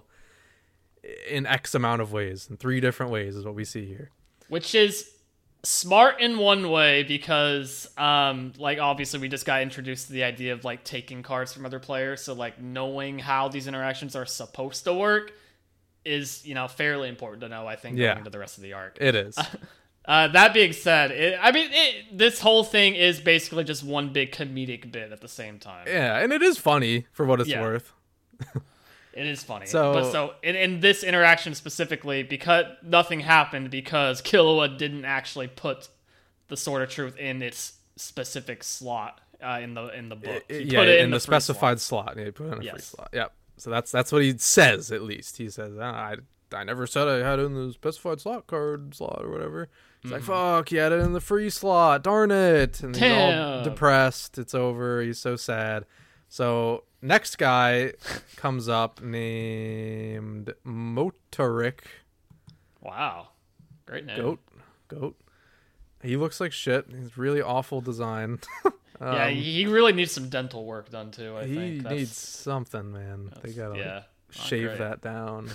in X amount of ways. In 3 different ways is what we see here. Which is smart in one way because, like, obviously we just got introduced to the idea of, like, taking cards from other players. So, like, knowing how these interactions are supposed to work is, you know, fairly important to know, I think, going into the rest of the arc. It is. That being said, this whole thing is basically just one big comedic bit at the same time. Yeah, and it is funny for what it's worth. It is funny. So- But in this interaction specifically, because nothing happened because Killua didn't actually put the Sword of Truth in its specific slot in the book. He put it in the free specified slot. Yeah, he put it in a free Yes. slot. Yep. So that's what he says, at least. He says, I never said I had it in the specified slot or whatever. He's like, fuck, he had it in the free slot. Darn it. And he's all Damn. depressed. It's over. He's so sad. So next guy comes up named Motorik. Wow. Great name. Goat. He looks like shit. He's really awful design. Yeah, he really needs some dental work done too, I He think. needs something, man. They gotta not shave great. that down.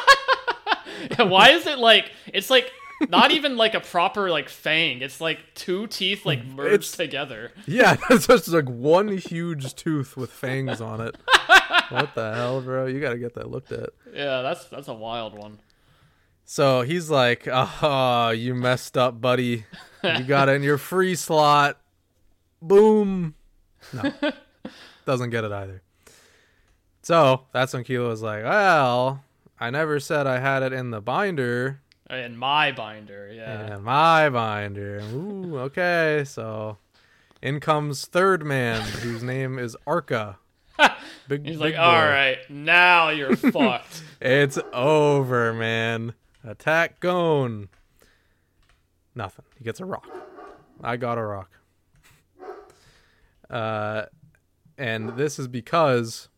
Why is it like it's like not even like a proper like fang? It's like 2 teeth like merged together. Yeah, it's just like one huge tooth with fangs on it. What the hell, bro? You gotta get that looked at. Yeah, that's a wild one. So he's like, "Oh, you messed up, buddy. You got it in your free slot. Boom." No, doesn't get it either. So that's when Kilo was like, "Well, I never said I had it in the binder." In my binder, yeah. In my binder. Ooh, okay. So in comes third man, whose name is Arca. He's like, all right, now you're fucked. It's over, man. Attack Gon. Nothing. He gets a rock. I got a rock. And this is because...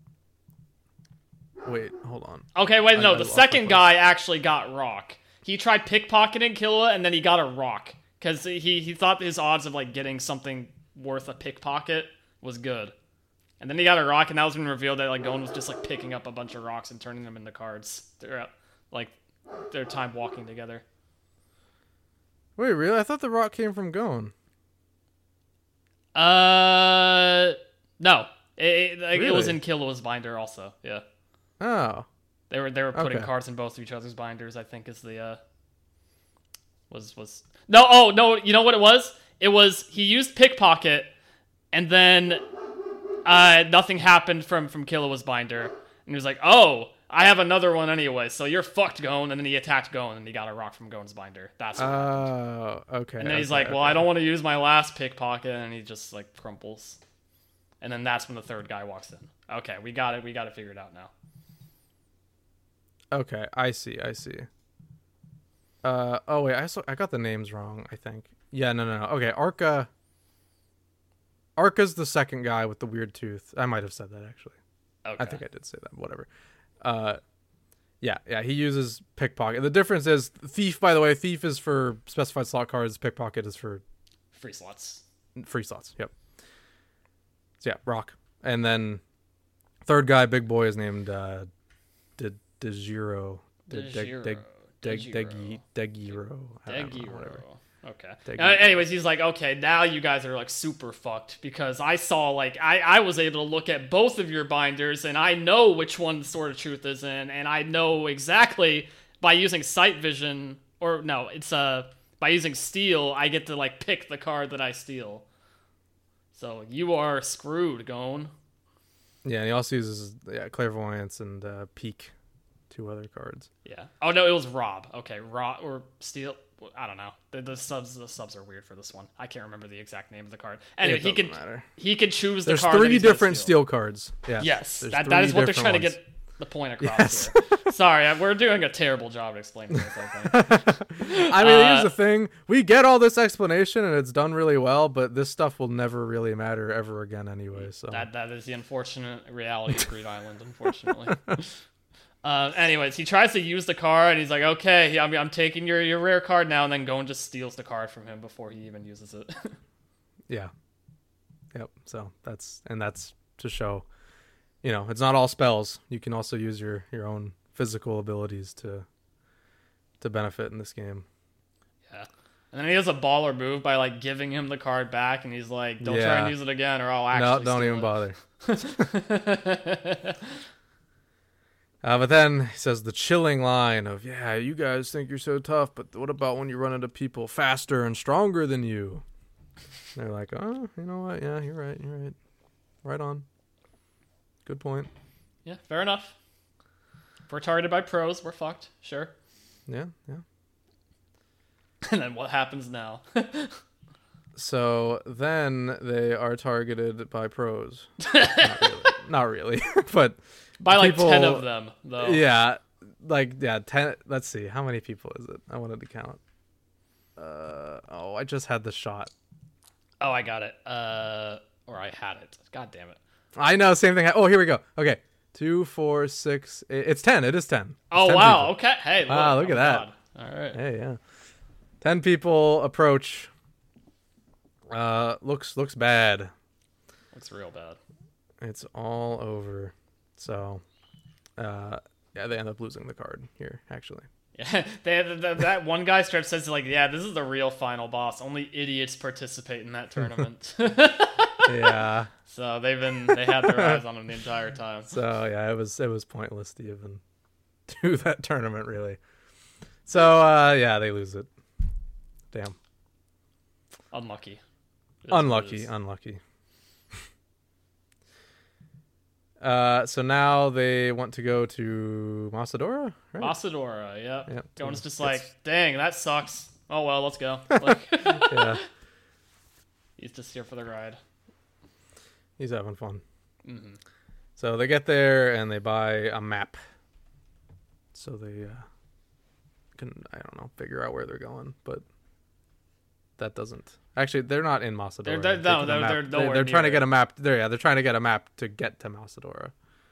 Wait, hold on. Okay, wait, no. I The lost my second place. guy actually got rock. He tried pickpocketing Killua, and then he got a rock. Because he thought his odds of, like, getting something worth a pickpocket was good. And then he got a rock, and that was when revealed that, like, Gon was just, like, picking up a bunch of rocks and turning them into cards throughout, like, their time walking together. Wait, really? I thought the rock came from Gon. No. It was Really? in Killua's binder also, yeah. Oh. They were putting Okay. cards in both of each other's binders, I think is the was no, you know what it was? It was he used pickpocket and then nothing happened from Killua's binder. And he was like, "Oh, I have another one anyway, so you're fucked, Gon." And then he attacked Gon and he got a rock from Gon's binder. That's what happened. Oh, okay. And then he's okay, like, "Well, I don't want to use my last pickpocket," and he just like crumples. And then that's when the third guy walks in. Okay, we got it. We got it figured out now. Okay, I see. Oh wait, I got the names wrong, I think. Yeah, no. Okay, Arca's the second guy with the weird tooth. I might have said that actually. Okay. I think I did say that. Whatever. Yeah, he uses pickpocket. The difference is thief, by the way, thief is for specified slot cards, pickpocket is for Free slots. free slots. Yep. So yeah, rock. And then third guy, big boy, is named Dejiro. Degiro. Degiro. Okay. Anyways, he's like, okay, now you guys are like super fucked because I saw like I was able to look at both of your binders and I know which one the Sword of Truth is in, and I know exactly by using sight vision, or no, it's by using steal, I get to like pick the card that I steal. So you are screwed, Gon. Yeah, and he also uses clairvoyance and peek, 2 other cards. Yeah. Oh no, it was Rob. Okay, Rob or steal. I don't know. The subs are weird for this one. I can't remember the exact name of the card. Anyway, he can choose the card. There's 3 different steal cards. Yeah. Yes, that is what they're trying to get the point across here. Sorry, we're doing a terrible job at explaining this, I think. I mean, here's the thing. We get all this explanation, and it's done really well, but this stuff will never really matter ever again anyway. So that is the unfortunate reality of Greed Island, unfortunately. Anyways, he tries to use the card, and he's like, okay, I'm taking your rare card now, and then Gon just steals the card from him before he even uses it. Yeah. Yep. So that's to show, it's not all spells. You can also use your own physical abilities to benefit in this game. Yeah. And then he does a baller move by like giving him the card back, and he's like, don't try and use it again, or I'll actually don't even bother. But then he says the chilling line of, yeah, you guys think you're so tough, but what about when you run into people faster and stronger than you? And they're like, oh, you know what? Yeah, you're right. Right on. Good point. Yeah, fair enough. If we're targeted by pros, we're fucked. Sure. Yeah. And then what happens now? So then they are targeted by pros. Not really. But by like 10 of them, though. Yeah. 10. Let's see. How many people is it? I wanted to count. I just had the shot. Oh, I got it. Or I had it. God damn it. I know. Same thing. Oh, here we go. Okay. 2, 4, 6. It's 10. It is 10. Oh, 10 wow. people. Okay. Hey, look at that. God. All right. Hey, yeah. 10 people approach. Looks bad. Looks real bad. It's all over. So, they end up losing the card here, actually. Yeah, that one guy straight up says like, yeah, this is the real final boss. Only idiots participate in that tournament. Yeah. So they had their eyes on him the entire time. So yeah, it was pointless to even do that tournament, really. So they lose it. Damn. Unlucky. Unlucky. So now they want to go to Masadora, right? Masadora, yep. Gon's just like, dang, that sucks. Oh well, let's go. Yeah. He's just here for the ride. He's having fun. Mm-hmm. So they get there and they buy a map. So they can, I don't know, figure out where they're going, but that doesn't. Actually, they're not in Masadora. They're trying to get a map. They're trying to get a map to get to Masadora.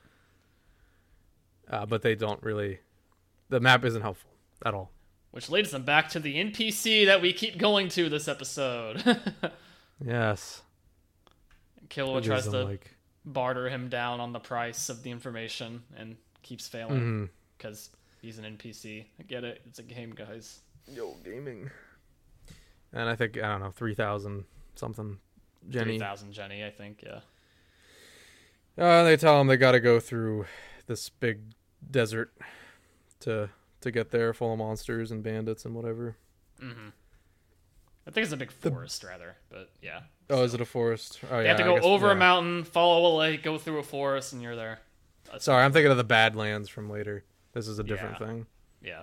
But they don't really. The map isn't helpful at all. Which leads them back to the NPC that we keep going to this episode. Yes. Killua tries to barter him down on the price of the information and keeps failing because he's an NPC. I get it. It's a game, guys. Yo, gaming. And I think, 3,000 something Jenny. 3,000 Jenny, I think, yeah. They tell him they got to go through this big desert to get there, full of monsters and bandits and whatever. Mm-hmm. I think it's a big forest, rather, but yeah. Oh, is it a forest? Oh, you have to go over a mountain, follow a lake, go through a forest, and you're there. Sorry, I'm thinking of the Badlands from later. This is a different thing. Yeah.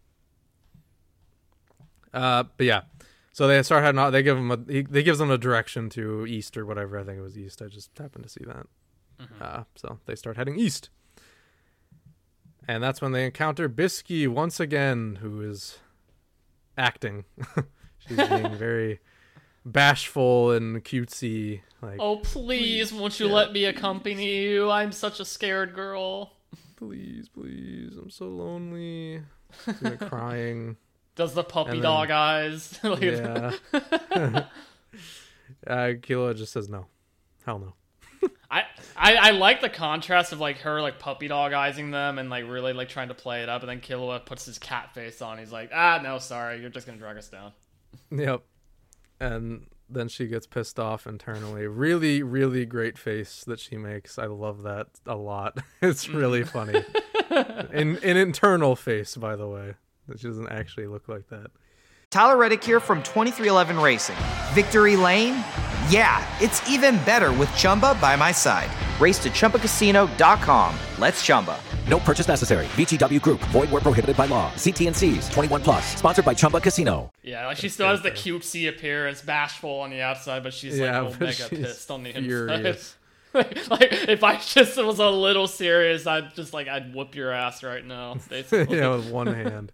But yeah. So they start heading out. They give him he gives them a direction to east or whatever. I think it was east. I just happened to see that. Mm-hmm. So they start heading east, and that's when they encounter Bisky once again, who is acting. She's being very bashful and cutesy. Like, oh please, won't you let me accompany you? I'm such a scared girl. Please, I'm so lonely. She's crying. Does the puppy dog eyes? Yeah. Killua just says no. Hell no. I like the contrast of like her like puppy dog-izing them and like really like trying to play it up, and then Killua puts his cat face on. He's like, no, sorry, you're just gonna drag us down. Yep. And then she gets pissed off internally. Really, really great face that she makes. I love that a lot. It's really funny. An internal face, by the way. She doesn't actually look like that. Tyler Reddick here from 2311 Racing. Victory Lane? Yeah, it's even better with Chumba by my side. Race to ChumbaCasino.com. Let's Chumba. No purchase necessary. VGW Group. Void where prohibited by law. See T&Cs. 21 plus. Sponsored by Chumba Casino. Yeah, like she still has the cutesy appearance, bashful on the outside, but she's like mega pissed on the furious. inside. like if I just was a little serious, I'd whoop your ass right now. Basically. Yeah, with one hand.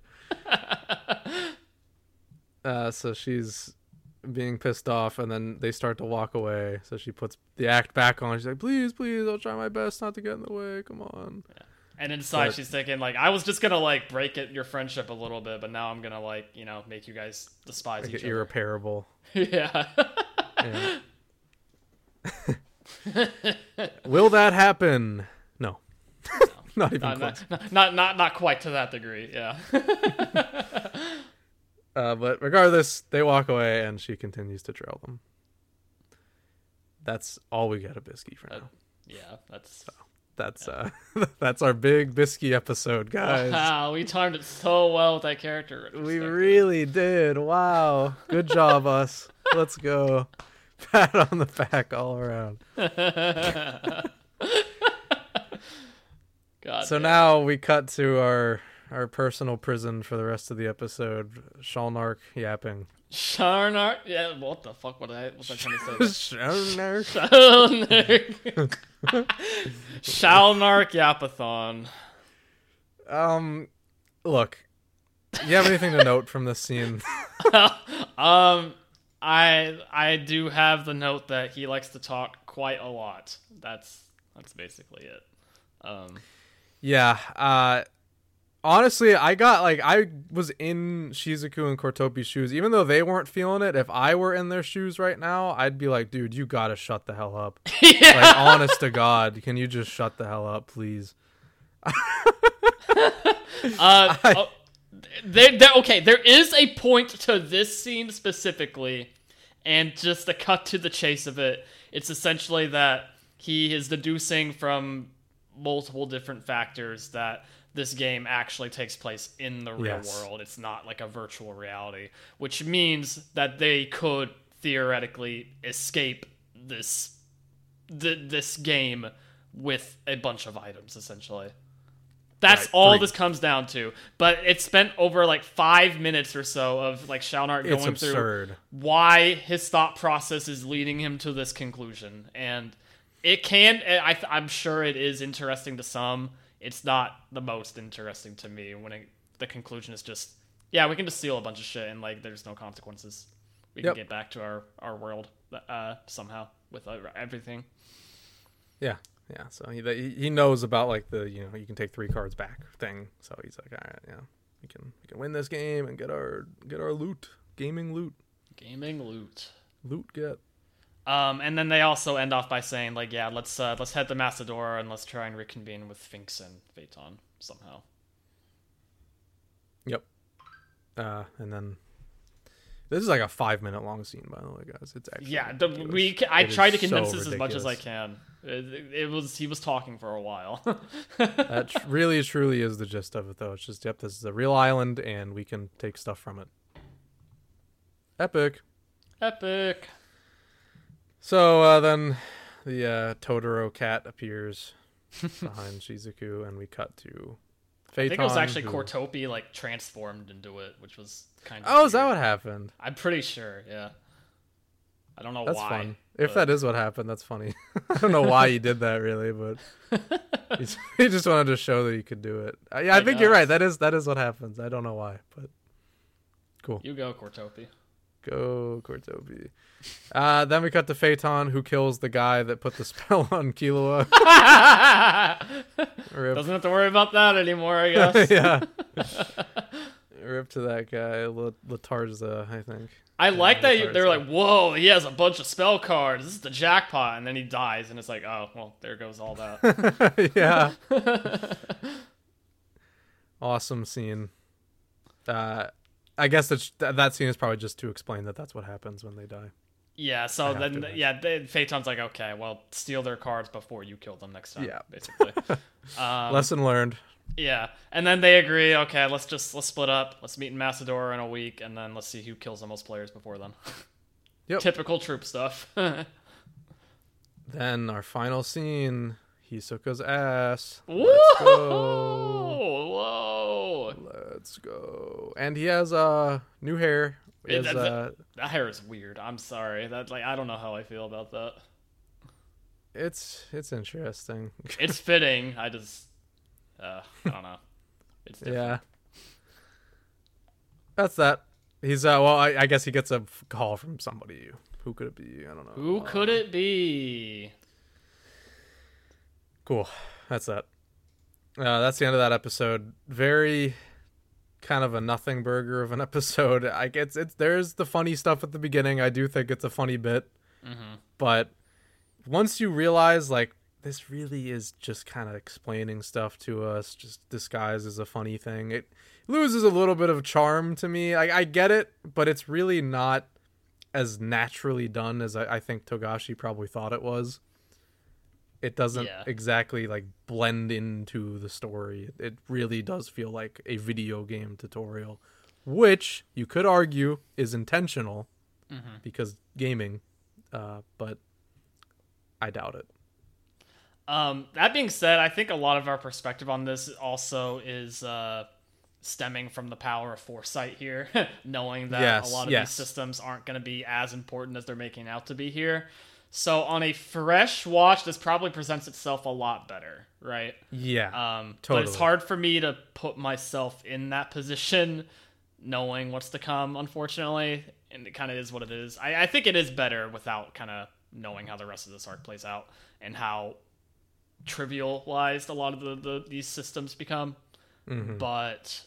So she's being pissed off, and then they start to walk away. So she puts the act back on. She's like, please, I'll try my best not to get in the way. Come on. Yeah. And inside she's thinking, like, I was just going to, like, break your friendship a little bit, but now I'm going to, like, make you guys despise each other. Irreparable. Yeah. Will that happen? No. Not even close. Not quite to that degree, yeah. But regardless, they walk away, and she continues to trail them. That's all we got of Bisky for now. Yeah, that's... That's our big Bisky episode, guys. Wow, we timed it so well with that character. We really did. Wow. Good job, us. Let's go. Pat on the back all around. God so now we cut to our personal prison for the rest of the episode. Shalnark yapping. Shalnark? Yeah, what the fuck was I trying to say? Shalnark. Shalnark Yapathon. Look, you have anything to note from this scene? I do have the note that he likes to talk quite a lot. That's basically it. Yeah. Honestly, I was in Shizuku and Kortopi's shoes. Even though they weren't feeling it, if I were in their shoes right now, I'd be like, dude, you gotta shut the hell up. Yeah. Like, honest to God, can you just shut the hell up, please? Okay, there is a point to this scene specifically, and just the cut to the chase of it. It's essentially that he is deducing from multiple different factors that this game actually takes place in the real world. It's not like a virtual reality, which means that they could theoretically escape this game with a bunch of items, essentially. That's all this comes down to. But it's spent over like 5 minutes or so of like Shalnark going through why his thought process is leading him to this conclusion. And it can, I'm sure it is interesting to some. It's not the most interesting to me when the conclusion is just, yeah, we can just steal a bunch of shit and like there's no consequences. We can get back to our world somehow with everything. Yeah. Yeah, so he knows about like the you can take 3 cards back thing. So he's like, all right, yeah, we can win this game and get our loot, gaming loot, get. And then they also end off by saying like, yeah, let's head to Macedora and let's try and reconvene with Finks and Phaeton somehow. Yep. And then this is like a 5-minute long scene, by the way, guys. It's actually I tried to condense this as much as I can. He was talking for a while. That really truly is the gist of it, though. It's just, this is a real island, and we can take stuff from it. Epic. So then the Totoro cat appears behind Shizuku, and we cut to Phaeton. I think it was actually Kortopi like transformed into it, which was kind of weird. Is that what happened? I'm pretty sure, yeah. I don't know that's why. That's fun. If that is what happened, that's funny. I don't know why he did that, really, but he just wanted to show that he could do it. I think you're right. That is what happens. I don't know why, but cool. You go, Kortopi. Go, Kortopi. Then we cut to Phaeton, who kills the guy that put the spell on Killua. Doesn't have to worry about that anymore, I guess. Yeah. Rip to that guy, Latarza, I think. I like that they're like, whoa, he has a bunch of spell cards. This is the jackpot. And then he dies, and it's like, oh, well, there goes all that. Yeah. Awesome scene. I guess that scene is probably just to explain that that's what happens when they die. Yeah, so then, Phaeton's like, okay, well, steal their cards before you kill them next time, yeah. basically. Lesson learned. Yeah, and then they agree, okay, let's split up. Let's meet in Macedor in a week, and then let's see who kills the most players before then. Yep. Typical troop stuff. Then our final scene, Hisoka's ass. Whoa! Let's go. Whoa! Let's go. And he has new hair. That hair is weird. I'm sorry. I don't know how I feel about that. It's interesting. It's fitting. I don't know. It's different. Yeah. That's that. He's well, I guess he gets a call from somebody. Who could it be? I don't know. Who could it be? Cool. That's that. That's the end of that episode. Very kind of a nothing burger of an episode. There's the funny stuff at the beginning. I do think it's a funny bit. Mm-hmm. But once you realize, like, this really is just kind of explaining stuff to us, just disguised as a funny thing, it loses a little bit of charm to me. I get it, but it's really not as naturally done as I think Togashi probably thought it was. It doesn't exactly like blend into the story. It really does feel like a video game tutorial, which you could argue is intentional because gaming, but I doubt it. That being said, I think a lot of our perspective on this also is stemming from the power of foresight here, knowing that a lot of these systems aren't going to be as important as they're making out to be here. So on a fresh watch, this probably presents itself a lot better, right? Yeah, totally. But it's hard for me to put myself in that position, knowing what's to come, unfortunately. And it kind of is what it is. I think it is better without kind of knowing how the rest of this arc plays out and how trivialized a lot of these systems become. Mm-hmm. But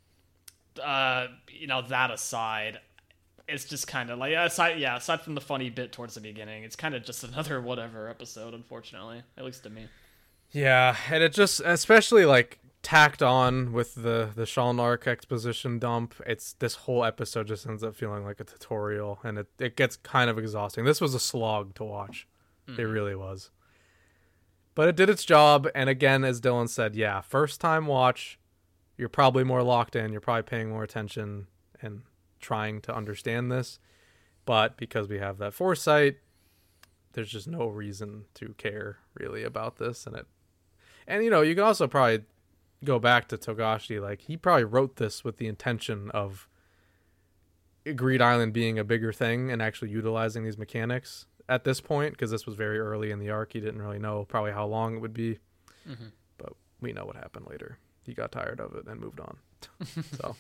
that aside, it's just kind of like aside from the funny bit towards the beginning, it's kind of just another whatever episode, unfortunately, at least to me. Yeah, and it just, especially like tacked on with the Shalnark exposition dump, it's this whole episode just ends up feeling like a tutorial, and it gets kind of exhausting. This was a slog to watch. It really was. But it did its job, and again, as Dylan said, first time watch, you're probably more locked in, you're probably paying more attention and trying to understand this. But because we have that foresight, there's just no reason to care really about this. And you can also probably go back to Togashi, like he probably wrote this with the intention of Greed Island being a bigger thing and actually utilizing these mechanics at this point, because this was very early in the arc. He didn't really know probably how long it would be, but we know what happened later. He got tired of it and moved on. So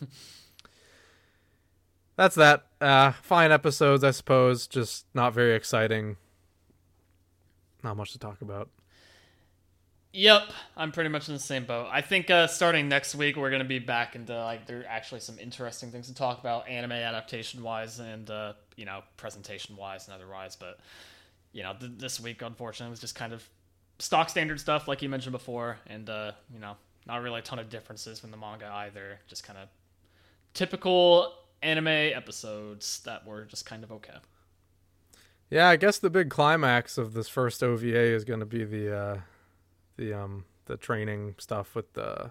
that's that. Fine episodes, I suppose, just not very exciting. Not much to talk about. Yep, I'm pretty much in the same boat. I think starting next week, we're going to be back into, like, there are actually some interesting things to talk about, anime adaptation-wise and, presentation-wise and otherwise. But, this week, unfortunately, was just kind of stock standard stuff, like you mentioned before, and, not really a ton of differences from the manga either. Just kind of typical anime episodes that were just kind of okay. Yeah, I guess the big climax of this first OVA is going to be the training stuff with the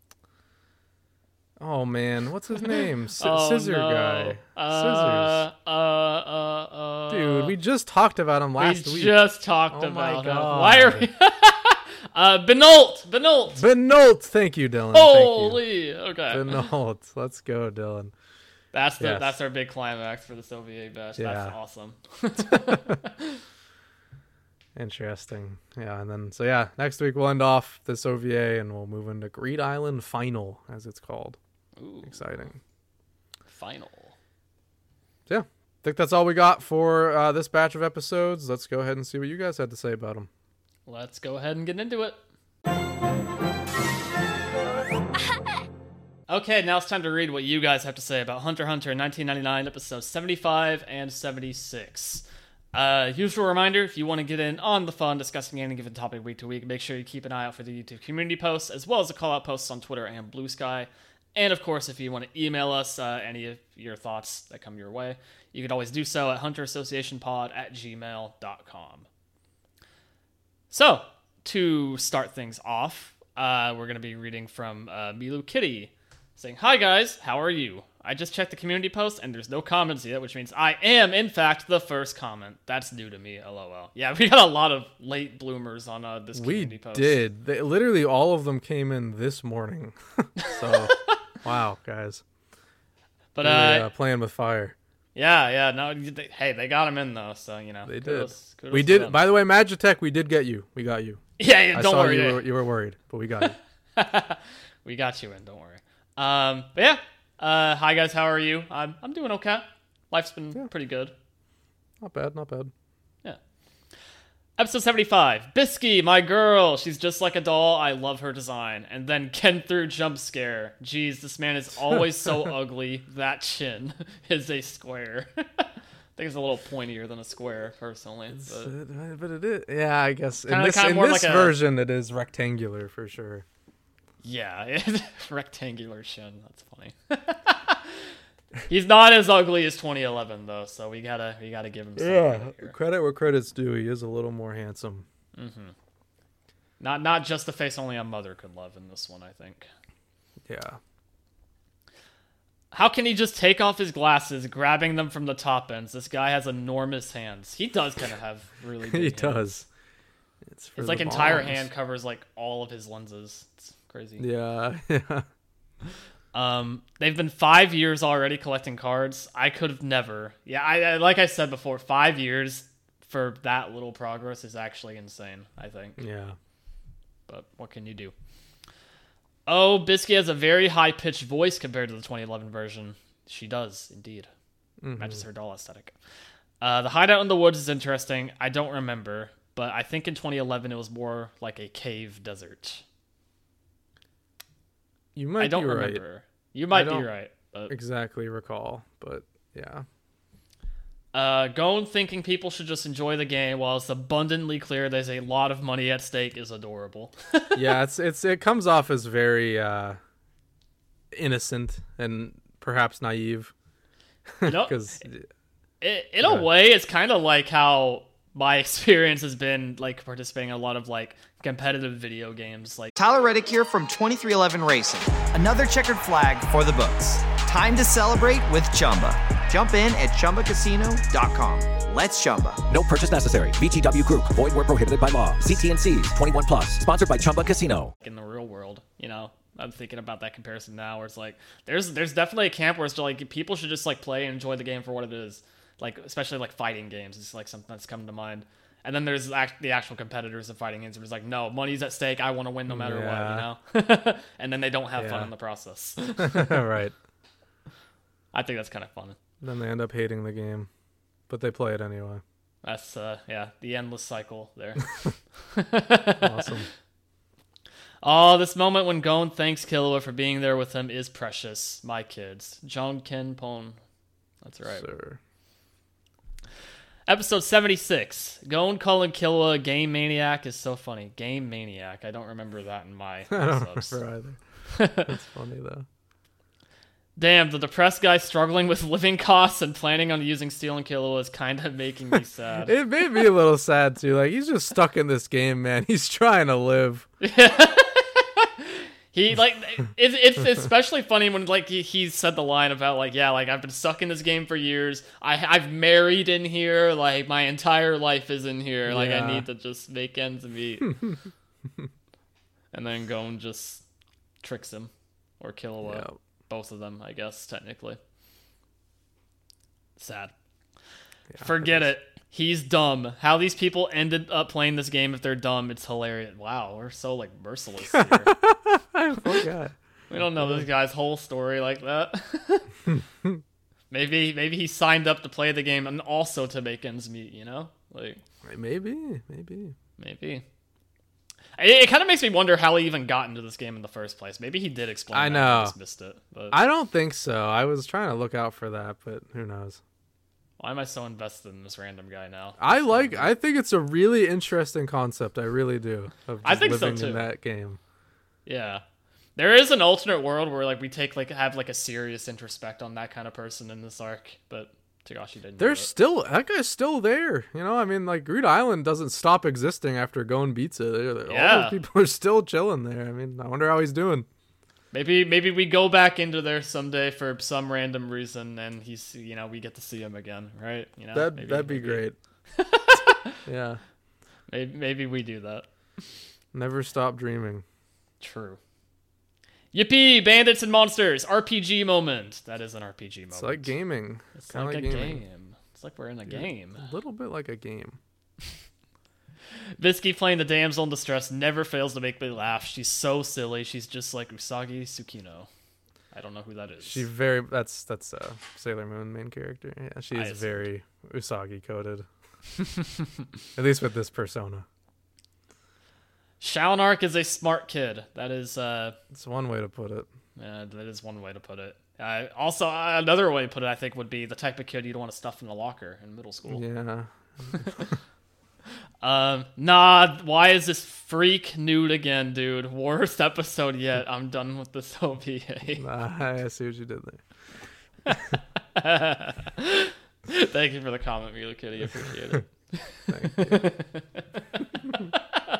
what's his name? Scissor guy. Scissors. Dude, we just talked about him last week. We just talked about him. Why are we Benolt. Benolt. Thank you, Dylan. Holy. Okay. Benolt. Let's go, Dylan. That's our big climax for this OVA bash. Yeah. That's awesome. Interesting. Yeah, and then next week we'll end off this OVA and we'll move into Greed Island Final, as it's called. Ooh. Exciting. Final. So, I think that's all we got for this batch of episodes. Let's go ahead and see what you guys had to say about them. Let's go ahead and get into it. Okay, now it's time to read what you guys have to say about Hunter x Hunter 1999, episodes 75 and 76. Usual reminder, if you want to get in on the fun discussing any given topic week to week, make sure you keep an eye out for the YouTube community posts, as well as the call-out posts on Twitter and Blue Sky. And of course, if you want to email us any of your thoughts that come your way, you can always do so at hunterassociationpod@gmail.com. So, to start things off, we're going to be reading from Milu Kitty, saying, "Hi guys, how are you? I just checked the community post and there's no comments yet, which means I am, in fact, the first comment. That's new to me, lol." Yeah, we got a lot of late bloomers on this community post. We did. Literally all of them came in this morning. So, wow, guys. But really, playing with fire. Yeah, no, they got him in though, so, you know. They did. Kudos we did. Them. By the way, Magitech, we did get you. We got you. Yeah, don't worry. You were worried, but we got you. We got you in, don't worry. But yeah. Hi guys, how are you? I'm doing okay. Life's been pretty good. Not bad. Yeah. Episode 75. Bisky, my girl. She's just like a doll. I love her design. And then Ken through jump scare. Jeez, this man is always so ugly. That chin is a square. I think it's a little pointier than a square, personally. But it is. Yeah, I guess. In this version, it is rectangular for sure. Yeah, rectangular shin. That's funny. He's not as ugly as 2011 though, so we gotta give him some credit where credit's due. He is a little more handsome. Mm-hmm. Not just the face only a mother could love in this one, I think. Yeah. How can he just take off his glasses, grabbing them from the top ends? This guy has enormous hands. He does kind of have really big hands. Does. It's like entire hand covers like all of his lenses. It's crazy. Yeah. They've been 5 years already collecting cards. I could have never. Yeah, I like I said before, 5 years for that little progress is actually insane, I think. Yeah. But what can you do? Oh, Bisky has a very high-pitched voice compared to the 2011 version. She does, indeed. Matches her doll aesthetic. The hideout in the woods is interesting. I don't remember, but I think in 2011 it was more like a cave desert. You might be right. Remember. You might be right. But exactly recall, but yeah. Gon thinking people should just enjoy the game while it's abundantly clear there's a lot of money at stake is adorable. Yeah, it comes off as very innocent and perhaps naive. You know, in a way, it's kind of like how my experience has been like participating in a lot of like competitive video games. Like Tyler Reddick here from 2311 Racing. Another checkered flag for the books. Time to celebrate with Chumba. Jump in at ChumbaCasino.com. Let's Chumba. No purchase necessary. VGW Group. Void where prohibited by law. See T&Cs. 21 plus. Sponsored by Chumba Casino. In the real world, you know, I'm thinking about that comparison now, where it's like there's definitely a camp where it's like people should just like play and enjoy the game for what it is. Like especially like fighting games, it's like something that's come to mind. And then there's the actual competitors of fighting games where it's like, no, money's at stake. I want to win no matter what, you know? And then they don't have fun in the process. Right. I think that's kind of fun. Then they end up hating the game, but they play it anyway. That's, the endless cycle there. Awesome. Oh, this moment when Gon thanks Killua for being there with him is precious. My kids. John Ken Pon. That's right. Sir. Episode 76. Gon calling Killua a game maniac is so funny. Game maniac. I don't remember that in my episodes. I don't remember either. It's funny, though. Damn, the depressed guy struggling with living costs and planning on using Steel and Killua is kind of making me sad. It made me a little sad, too. Like, he's just stuck in this game, man. He's trying to live. He, like, it's especially funny when, like, he said the line about, like, yeah, like, I've been stuck in this game for years. I've married in here. Like, my entire life is in here. Like, I need to just make ends meet. And then Gon just tricks him. Or Killua. Yeah. Both of them, I guess, technically. Sad. Yeah, forget it. He's dumb. How these people ended up playing this game if they're dumb, it's hilarious. Wow, we're so, like, merciless here. I forgot. We don't know this guy's whole story like that. Maybe he signed up to play the game and also to make ends meet, you know? Like maybe. It kind of makes me wonder how he even got into this game in the first place. Maybe he did explain. I that know. and I just missed it. But I don't think so. I was trying to look out for that, but who knows? why am I so invested in this random guy now? I think it's a really interesting concept. I really do. Of just I think so, living too. in that game. Yeah. There is an alternate world where like we have like a serious introspect on that kind of person in this arc, but Togashi didn't. That guy's still there. You know, I mean, like Greed Island doesn't stop existing after Gon beats it. All those people are still chilling there. I mean, I wonder how he's doing. Maybe we go back into there someday for some random reason, and he's we get to see him again, right? That'd be great. Yeah. Maybe we do that. Never stop dreaming. True. Yippee! Bandits and monsters! RPG moment. That is an RPG moment. It's like gaming. It's like a game. It's like we're in a game. A little bit like a game. Visky playing the damsel in distress never fails to make me laugh. She's so silly. She's just like Usagi Tsukino. I don't know who that is. That's Sailor Moon main character. Yeah, she is very Usagi coded. At least with this persona. Shaunark is a smart kid. That is it's one way to put it. Yeah, that is one way to put it. Also, another way to put it, I think, would be the type of kid you'd want to stuff in a locker in middle school. Yeah. Nah, why is this freak nude again, dude? Worst episode yet. I'm done with this OVA. I see what you did there. Thank you for the comment, Mila Kitty. Appreciate it. Thank you.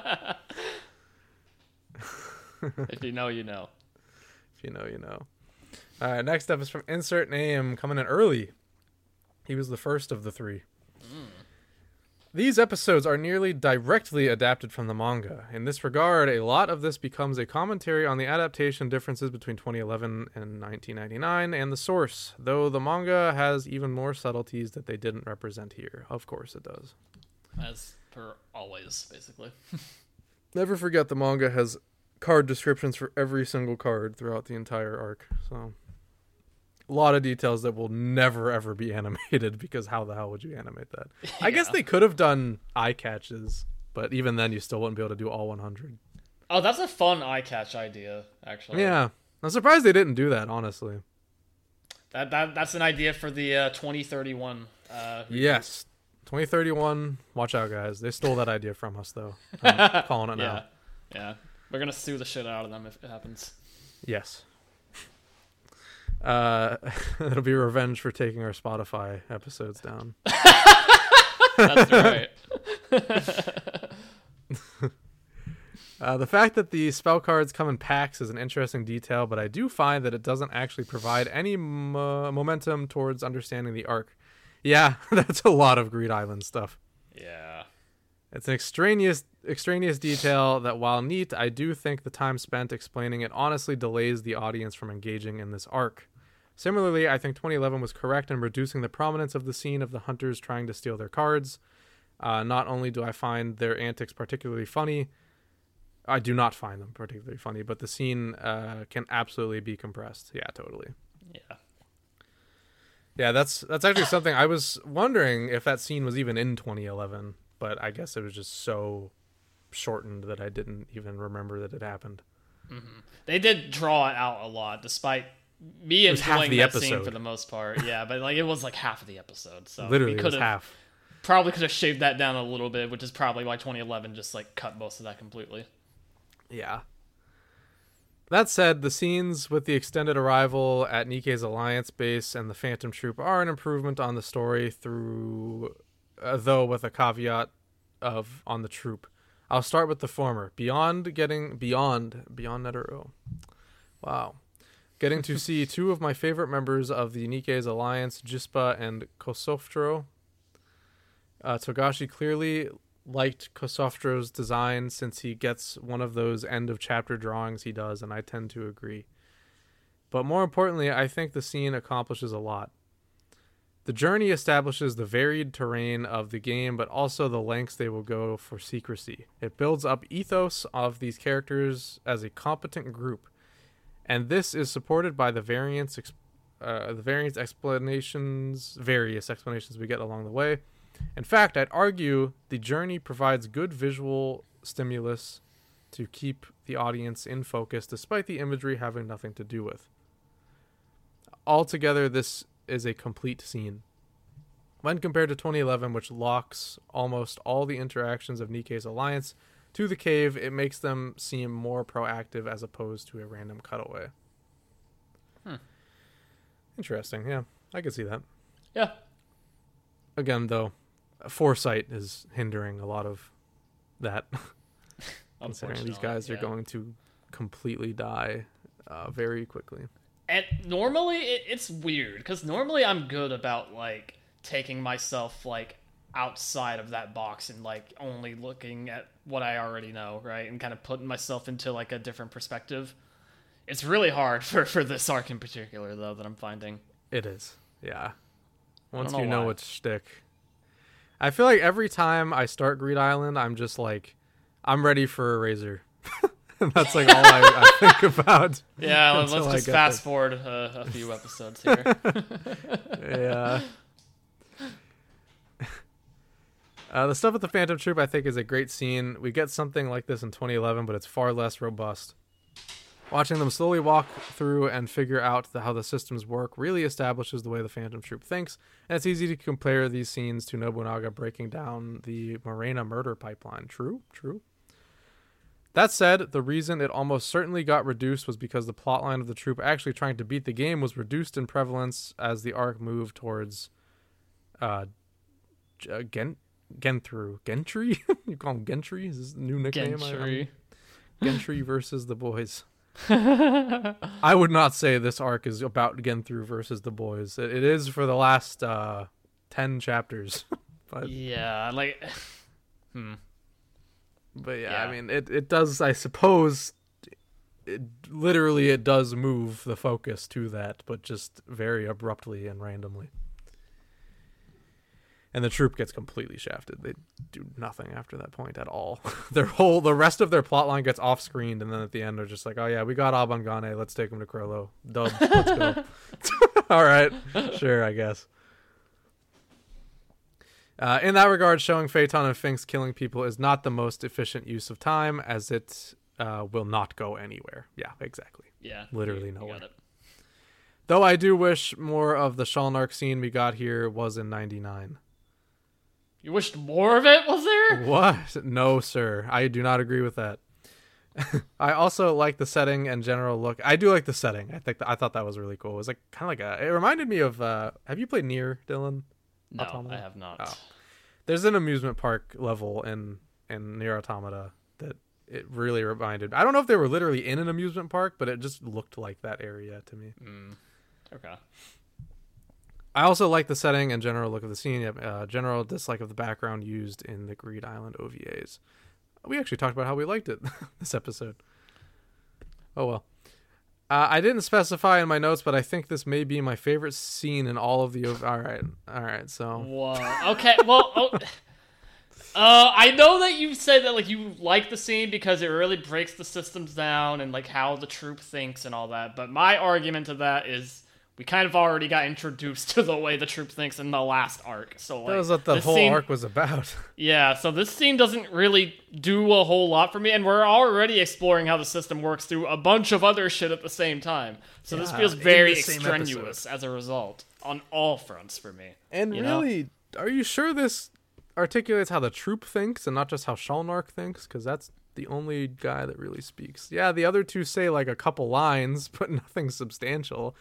If you know, you know. If you know, you know. All right, next up is from Insert Name, coming in early. He was the first of the three. These episodes are nearly directly adapted from the manga. In this regard, a lot of this becomes a commentary on the adaptation differences between 2011 and 1999 and the source, though the manga has even more subtleties that they didn't represent here. Of course it does. As per always, basically. Never forget the manga has card descriptions for every single card throughout the entire arc. So a lot of details that will never ever be animated, because how the hell would you animate that? Yeah. I guess they could have done eye catches, but even then you still wouldn't be able to do all 100. Oh, that's a fun eye catch idea, actually. Yeah. I'm surprised they didn't do that, honestly. That's an idea for the 2031 yes. 2031, watch out, guys. They stole that idea from us, though. I'm calling it now. Yeah. We're going to sue the shit out of them if it happens. Yes. It'll be revenge for taking our Spotify episodes down. That's right. The fact that the spell cards come in packs is an interesting detail, but I do find that it doesn't actually provide any momentum towards understanding the arc. Yeah, that's a lot of Greed Island stuff. Yeah. It's an extraneous detail that, while neat, I do think the time spent explaining it honestly delays the audience from engaging in this arc. Similarly, I think 2011 was correct in reducing the prominence of the scene of the hunters trying to steal their cards. Not only do I find their antics particularly funny, I do not find them particularly funny, but the scene can absolutely be compressed. Yeah, totally. Yeah. Yeah, that's actually something I was wondering if that scene was even in 2011, but I guess it was just so shortened that I didn't even remember that it happened. Mm-hmm. They did draw it out a lot, despite me enjoying that scene for the most part. Yeah, but like it was like half of the episode, so literally it was half. Probably could have shaved that down a little bit, which is probably why 2011 just like cut most of that completely. Yeah. That said, the scenes with the extended arrival at Nikkei's Alliance base and the Phantom Troop are an improvement on the story, through, though with a caveat on the troop. I'll start with the former. Beyond Netero. Wow. Getting to see two of my favorite members of the Nikkei's Alliance, Jispa and Kosofro. Togashi clearly liked Kosoftro's design, since he gets one of those end of chapter drawings he does, and I tend to agree. But more importantly, I think the scene accomplishes a lot. The journey establishes the varied terrain of the game, but also the lengths they will go for secrecy. It builds up ethos of these characters as a competent group, and this is supported by the various explanations we get along the way. In fact, I'd argue the journey provides good visual stimulus to keep the audience in focus despite the imagery having nothing to do with. Altogether, this is a complete scene. When compared to 2011, which locks almost all the interactions of Nikkei's alliance to the cave, it makes them seem more proactive as opposed to a random cutaway. Interesting, yeah. I could see that. Yeah. Again, though, foresight is hindering a lot of that. Considering these guys are going to completely die very quickly. And normally, it's weird, because normally I'm good about, like, taking myself, like, outside of that box and, like, only looking at what I already know, right? And kind of putting myself into, like, a different perspective. It's really hard for this arc in particular, though, that I'm finding. It is, yeah. Once you know it's shtick. I feel like every time I start Greed Island, I'm just like, I'm ready for a razor. That's like all I think about. Yeah, let's just fast forward a few episodes here. Yeah. The stuff with the Phantom Troop, I think, is a great scene. We get something like this in 2011, but it's far less robust. Watching them slowly walk through and figure out how the systems work really establishes the way the Phantom Troop thinks, and it's easy to compare these scenes to Nobunaga breaking down the Morena murder pipeline. True. That said, the reason it almost certainly got reduced was because the plotline of the troop actually trying to beat the game was reduced in prevalence as the arc moved towards Gentry? You call him Gentry? Is this a new nickname? Gentry versus the boys. I would not say this arc is about Genthru versus the boys. It is for the last 10 chapters. But yeah, like But yeah, I mean it does, I suppose it does move the focus to that, but just very abruptly and randomly. And the troop gets completely shafted. They do nothing after that point at all. The rest of their plotline gets off screened, and then at the end they're just like, "Oh yeah, we got Abangane. Let's take him to Crollo. Dub. Let's go." All right, sure, I guess. In that regard, showing Phaeton and Finks killing people is not the most efficient use of time, as it will not go anywhere. Yeah, exactly. Yeah, literally nowhere. Though I do wish more of the Shalnark scene we got here was in 99. You wished more of it, was there? What? No, sir. I do not agree with that. I also like the setting and general look. I do like the setting. I thought that was really cool. It was like kind of like it reminded me of have you played Nier, Dylan? No, Automata? I have not. Oh. There's an amusement park level in Nier Automata that it really reminded. I don't know if they were literally in an amusement park, but it just looked like that area to me. Okay. I also like the setting and general look of the scene. General dislike of the background used in the Greed Island OVAs. We actually talked about how we liked it this episode. Oh well. I didn't specify in my notes, but I think this may be my favorite scene in all of the All right. So. Whoa. Okay. Well. I know that you said that like you like the scene because it really breaks the systems down and like how the troop thinks and all that. But my argument to that is we kind of already got introduced to the way the troop thinks in the last arc. So like, that was what the whole arc was about. Yeah, so this scene doesn't really do a whole lot for me, and we're already exploring how the system works through a bunch of other shit at the same time. So this feels very extraneous as a result on all fronts for me. And really, are you sure this articulates how the troop thinks and not just how Shalnark thinks? Because that's the only guy that really speaks. Yeah, the other two say like a couple lines, but nothing substantial.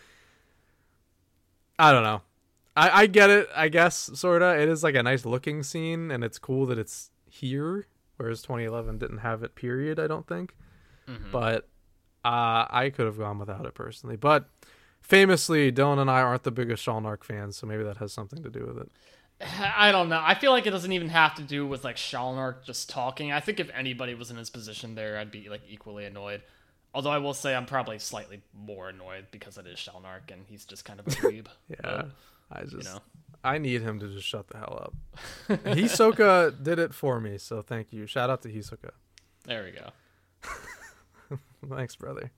I don't know. I get it, I guess, sorta. It is like a nice looking scene, and it's cool that it's here, whereas 2011 didn't have it, period, I don't think. Mm-hmm. But I could have gone without it, personally. But famously, Dylan and I aren't the biggest Shalnark fans, so maybe that has something to do with it. I don't know. I feel like it doesn't even have to do with, like, Shalnark just talking. I think if anybody was in his position there, I'd be, like, equally annoyed. Although I will say I'm probably slightly more annoyed because it is Shalnark and he's just kind of a dweeb. Yeah, I need him to just shut the hell up. Hisoka did it for me, so thank you. Shout out to Hisoka. There we go. Thanks, brother.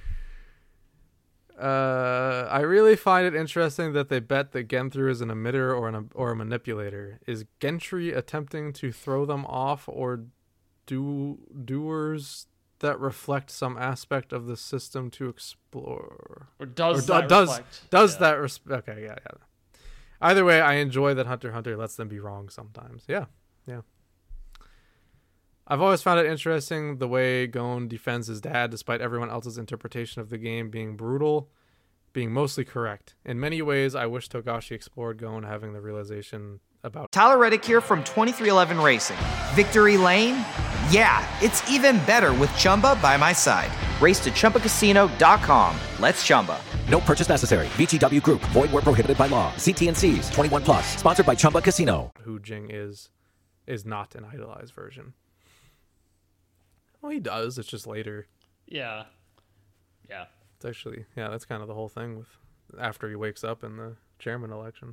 I really find it interesting that they bet that Genthru is an emitter or a manipulator. Is Gentry attempting to throw them off, or doers that reflect some aspect of the system to explore? Or does that reflect? Okay, yeah. Either way, I enjoy that Hunter x Hunter lets them be wrong sometimes. Yeah. I've always found it interesting the way Gon defends his dad despite everyone else's interpretation of the game being brutal, being mostly correct. In many ways, I wish Togashi explored Gon having the realization about... Tyler Reddick here from 2311 Racing. Victory Lane? Yeah, it's even better with Chumba by my side. Race to ChumbaCasino.com. Let's Chumba. No purchase necessary. VGW Group. Void where prohibited by law. See T&Cs. 21 plus. Sponsored by Chumba Casino. Who Jing is not an idolized version. Well, he does. It's just later. Yeah. It's actually, that's kind of the whole thing with after he wakes up in the chairman election.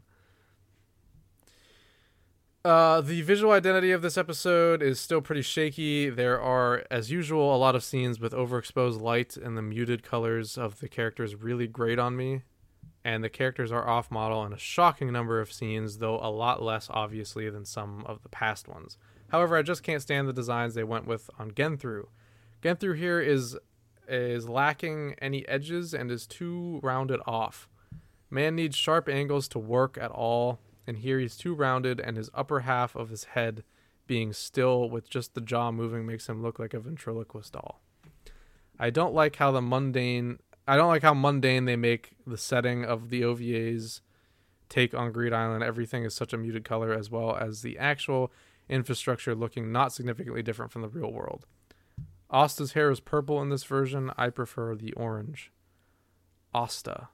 The visual identity of this episode is still pretty shaky. There are, as usual, a lot of scenes with overexposed light, and the muted colors of the characters really grate on me. And the characters are off-model in a shocking number of scenes, though a lot less obviously than some of the past ones. However, I just can't stand the designs they went with on Genthru. Genthru here is lacking any edges and is too rounded off. Man needs sharp angles to work at all, and here he's too rounded, and his upper half of his head being still with just the jaw moving makes him look like a ventriloquist doll. I don't like how mundane they make the setting of the OVA's take on Greed Island. Everything is such a muted color, as well as the actual infrastructure looking not significantly different from the real world. Asta's hair is purple in this version. I prefer the orange. Asta.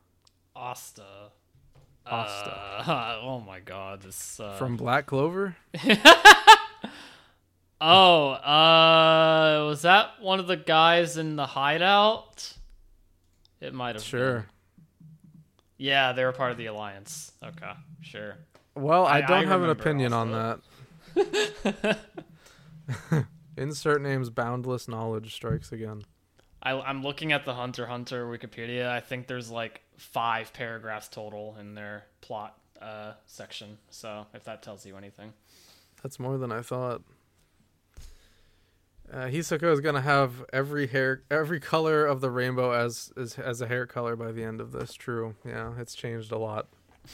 Oh my god, this from Black Clover? Was that one of the guys in the hideout? It might have been. Yeah, they were part of the Alliance. Okay, sure. Well, I don't have an opinion on that. Insert names, boundless knowledge strikes again. I'm looking at the Hunter x Hunter Wikipedia. I think there's like 5 paragraphs total in their plot section. So if that tells you anything. That's more than I thought. Hisoka is going to have every color of the rainbow as a hair color by the end of this. True. Yeah, it's changed a lot.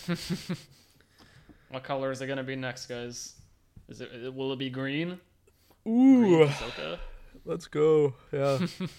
What color is it going to be next, guys? Will it be green? Ooh. Green Hisoka? Let's go. Yeah.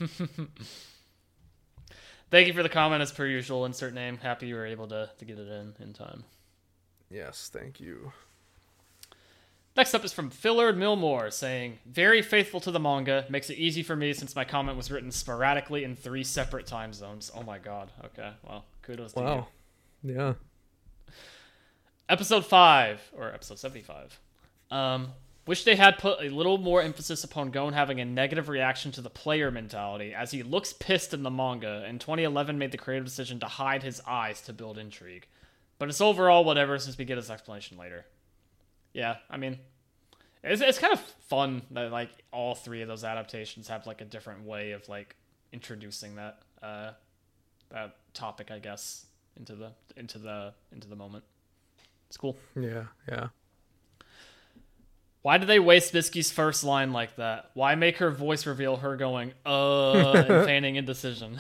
Thank you for the comment as per usual. Insert name. Happy you were able to get it in time. Yes, thank you. Next up is from Fillard Millmore saying, very faithful to the manga. Makes it easy for me since my comment was written sporadically in 3 separate time zones. Oh my god. Okay. Well, kudos to you. Wow. Yeah. Episode 5, or episode 75. Wish they had put a little more emphasis upon Gon having a negative reaction to the player mentality, as he looks pissed in the manga, and 2011 made the creative decision to hide his eyes to build intrigue. But it's overall whatever, since we get his explanation later. Yeah, I mean, it's kind of fun that like all 3 of those adaptations have like a different way of like introducing that topic, I guess, into the moment. It's cool. Yeah. Why did they waste Bisky's first line like that? Why make her voice reveal her going, and feigning indecision?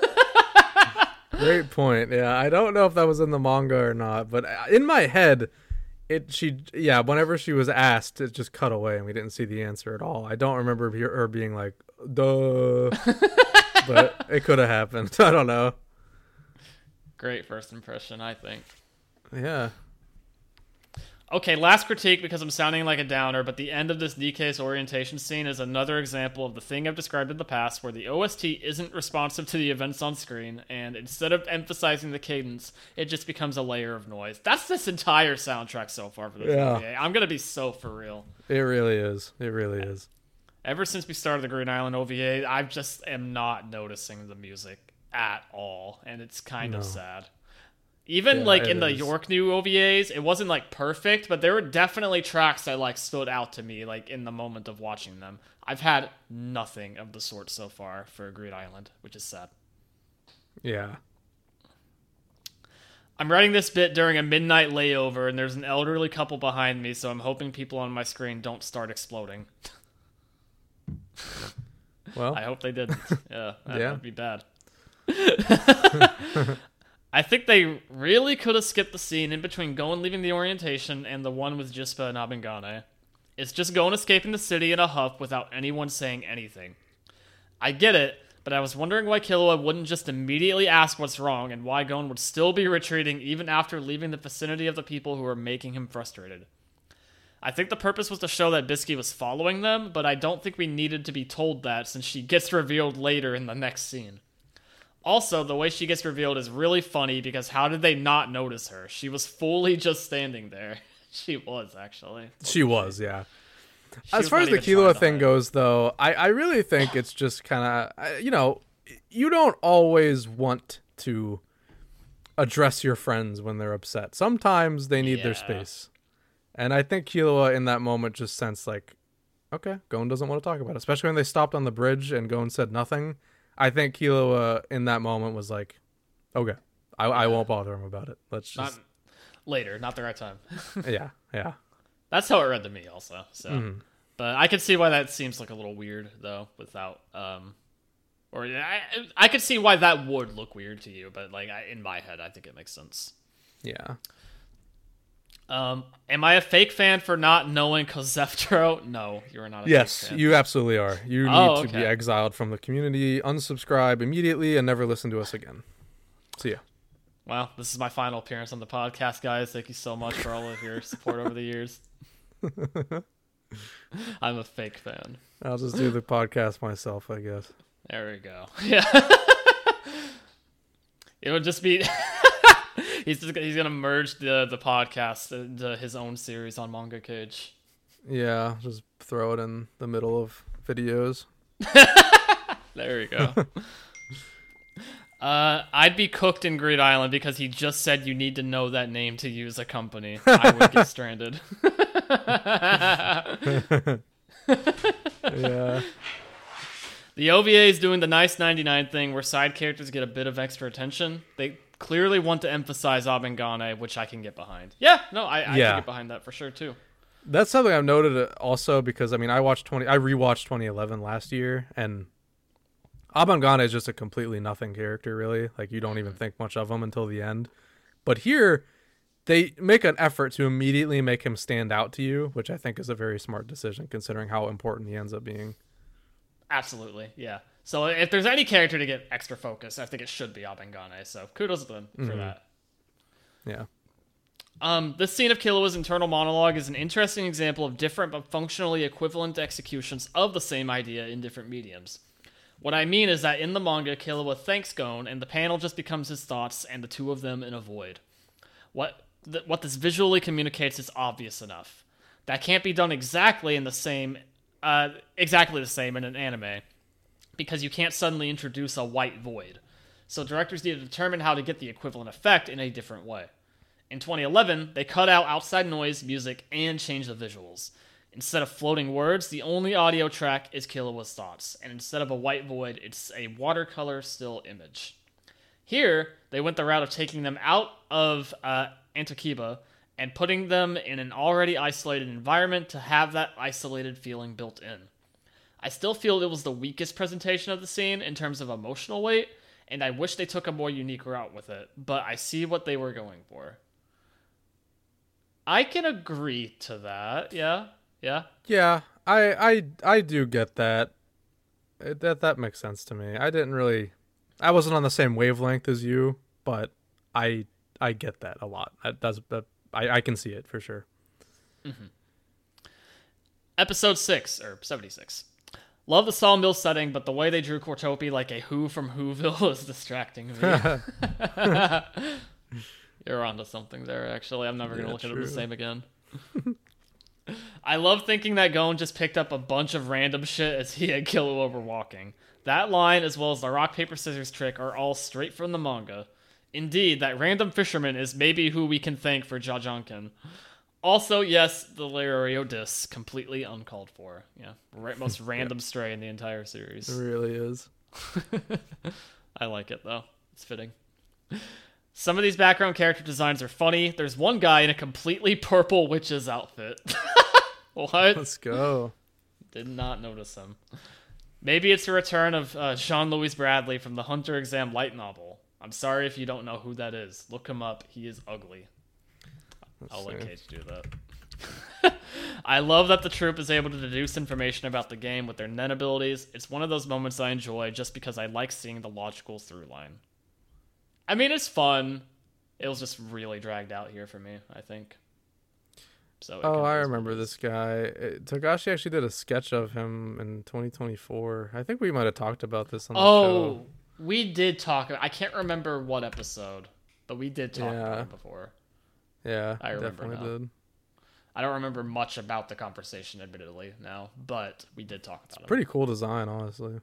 Great point. Yeah, I don't know if that was in the manga or not, but in my head, whenever she was asked, it just cut away and we didn't see the answer at all. I don't remember her being like, duh, but it could have happened. I don't know. Great first impression, I think. Yeah. Okay, last critique because I'm sounding like a downer, but the end of this DK's orientation scene is another example of the thing I've described in the past, where the OST isn't responsive to the events on screen, and instead of emphasizing the cadence, it just becomes a layer of noise. That's this entire soundtrack so far for this OVA. I'm gonna be so for real. It really is. It really is. Ever since we started the Green Island OVA, I just am not noticing the music at all, and it's kind of sad. Even like in the York New OVAs, it wasn't like perfect, but there were definitely tracks that like stood out to me like in the moment of watching them. I've had nothing of the sort so far for Greed Island, which is sad. Yeah. I'm writing this bit during a midnight layover, and there's an elderly couple behind me, so I'm hoping people on my screen don't start exploding. Well, I hope they didn't. Yeah, yeah. that'd be bad. I think they really could have skipped the scene in between Gon leaving the orientation and the one with Jispa and Abengane. It's just Gon escaping the city in a huff without anyone saying anything. I get it, but I was wondering why Killua wouldn't just immediately ask what's wrong and why Gon would still be retreating even after leaving the vicinity of the people who were making him frustrated. I think the purpose was to show that Bisky was following them, but I don't think we needed to be told that since she gets revealed later in the next scene. Also, the way she gets revealed is really funny because how did they not notice her? She was fully just standing there. She was, actually. She was, yeah. As far as the Killua thing goes, though, I really think it's just kind of, you know, you don't always want to address your friends when they're upset. Sometimes they need their space. And I think Killua in that moment just sensed like, okay, Gon doesn't want to talk about it. Especially when they stopped on the bridge and Gon said nothing. I think Killua in that moment was like, okay, I won't bother him about it. Let's just... Not later, not the right time. Yeah. That's how it read to me also. So, But I could see why that seems like a little weird, though, without... Or I could see why that would look weird to you, but like in my head, I think it makes sense. Yeah. Am I a fake fan for not knowing Kozeftro? No, you are not a yes, fake fan. you absolutely are. You need to be exiled from the community, unsubscribe immediately, and never listen to us again. See ya. Well, this is my final appearance on the podcast, guys. Thank you so much for all of your support over the years. I'm a fake fan. I'll just do the podcast myself, I guess. There we go. Yeah. It would just be... He's gonna merge the podcast into his own series on Manga Cage. Yeah, just throw it in the middle of videos. There we go. I'd be cooked in Greed Island because he just said you need to know that name to use a company. I would get stranded. Yeah. The OVA is doing the nice 99 thing where side characters get a bit of extra attention. They clearly want to emphasize Abengane, which I can get behind. Yeah, no, I can get behind that for sure too. That's something I've noted also because I mean I rewatched 2011 last year, and Abengane is just a completely nothing character, really. Like you don't even think much of him until the end. But here they make an effort to immediately make him stand out to you, which I think is a very smart decision considering how important he ends up being. Absolutely, yeah. So if there's any character to get extra focus, I think it should be Abengane. So kudos to them for that. Yeah. This scene of Killua's internal monologue is an interesting example of different but functionally equivalent executions of the same idea in different mediums. What I mean is that in the manga, Killua thanks Gon, and the panel just becomes his thoughts and the two of them in a void. What this visually communicates is obvious enough. That can't be done exactly the same in an anime, because you can't suddenly introduce a white void. So directors need to determine how to get the equivalent effect in a different way. In 2011, they cut out outside noise, music, and changed the visuals. Instead of floating words, the only audio track is Killua's thoughts, and instead of a white void, it's a watercolor still image. Here, they went the route of taking them out of Antokiba and putting them in an already isolated environment to have that isolated feeling built in. I still feel it was the weakest presentation of the scene in terms of emotional weight, and I wish they took a more unique route with it, but I see what they were going for. I can agree to that, yeah? Yeah, I do get that. That makes sense to me. I wasn't on the same wavelength as you, but I get that a lot. I can see it for sure. Mm-hmm. Episode 6, or 76. Love the sawmill setting, but the way they drew Cortopi like a Who from Whoville is distracting me. You're onto something there, actually. I'm never going to look at it the same again. I love thinking that Gon just picked up a bunch of random shit as he and Killua were walking. That line, as well as the rock, paper, scissors trick, are all straight from the manga. Indeed, that random fisherman is maybe who we can thank for Jajanken. Also, yes, the Lario diss, completely uncalled for. Yeah, most random stray in the entire series. It really is. I like it, though. It's fitting. Some of these background character designs are funny. There's one guy in a completely purple witch's outfit. What? Let's go. Did not notice him. Maybe it's a return of Sean Louis Bradley from the Hunter Exam light novel. I'm sorry if you don't know who that is. Look him up. He is ugly. I'll let Cage do that. I love that the troop is able to deduce information about the game with their Nen abilities. It's one of those moments I enjoy just because I like seeing the logical through line. I mean, it's fun. It was just really dragged out here for me, I think. So I remember this guy. Togashi actually did a sketch of him in 2024. I think we might have talked about this on the show. We did talk. I can't remember what episode, but we did talk about it before. Yeah, I remember definitely now. did. I don't remember much about the conversation, admittedly, now, but we did talk about it. Pretty cool design, honestly.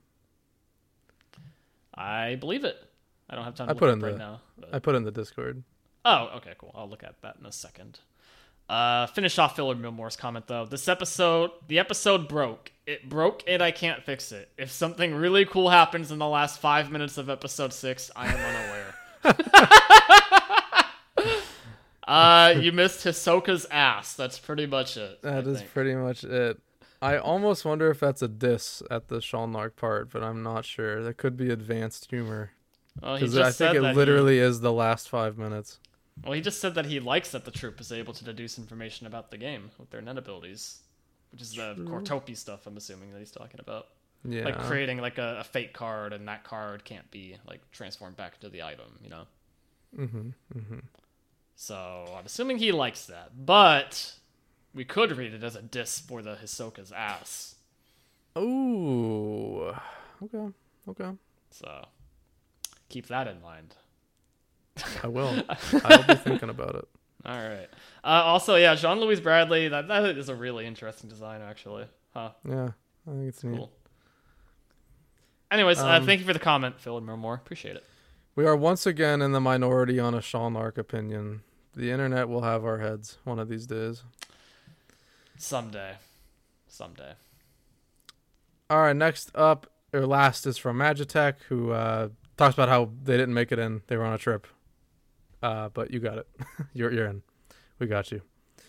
I believe it. I don't have time to look it up right now. But... I put it in the Discord. Oh, okay, cool. I'll look at that in a second. Finish off Philip Millmore's comment, though. The episode broke. It broke and I can't fix it. If something really cool happens in the last 5 minutes of episode 6, I am unaware. You missed Hisoka's ass. That's pretty much it. That is pretty much it. I almost wonder if that's a diss at the Shalnark part, but I'm not sure. That could be advanced humor. Well, because I think it literally is the last 5 minutes. Well, he just said that he likes that the troop is able to deduce information about the game with their Nen abilities, which is the Cortopi stuff, I'm assuming that he's talking about. Yeah. Like creating like a fake card, and that card can't be like transformed back into the item, you know? So I'm assuming he likes that. But we could read it as a diss for the Hisoka's ass. Ooh. Okay. So keep that in mind. I will. I'll be thinking about it. All right. Also, yeah, Jean-Louis Bradley, that is a really interesting design, actually. Huh. Yeah, I think it's neat. Cool. Anyways, thank you for the comment, Phil and more. Appreciate it. We are once again in the minority on a Shalnark opinion. The internet will have our heads one of these days. Someday. All right, next up, or last, is from Magitech, who talks about how they didn't make it in. They were on a trip. But you got it. You're in. We got you.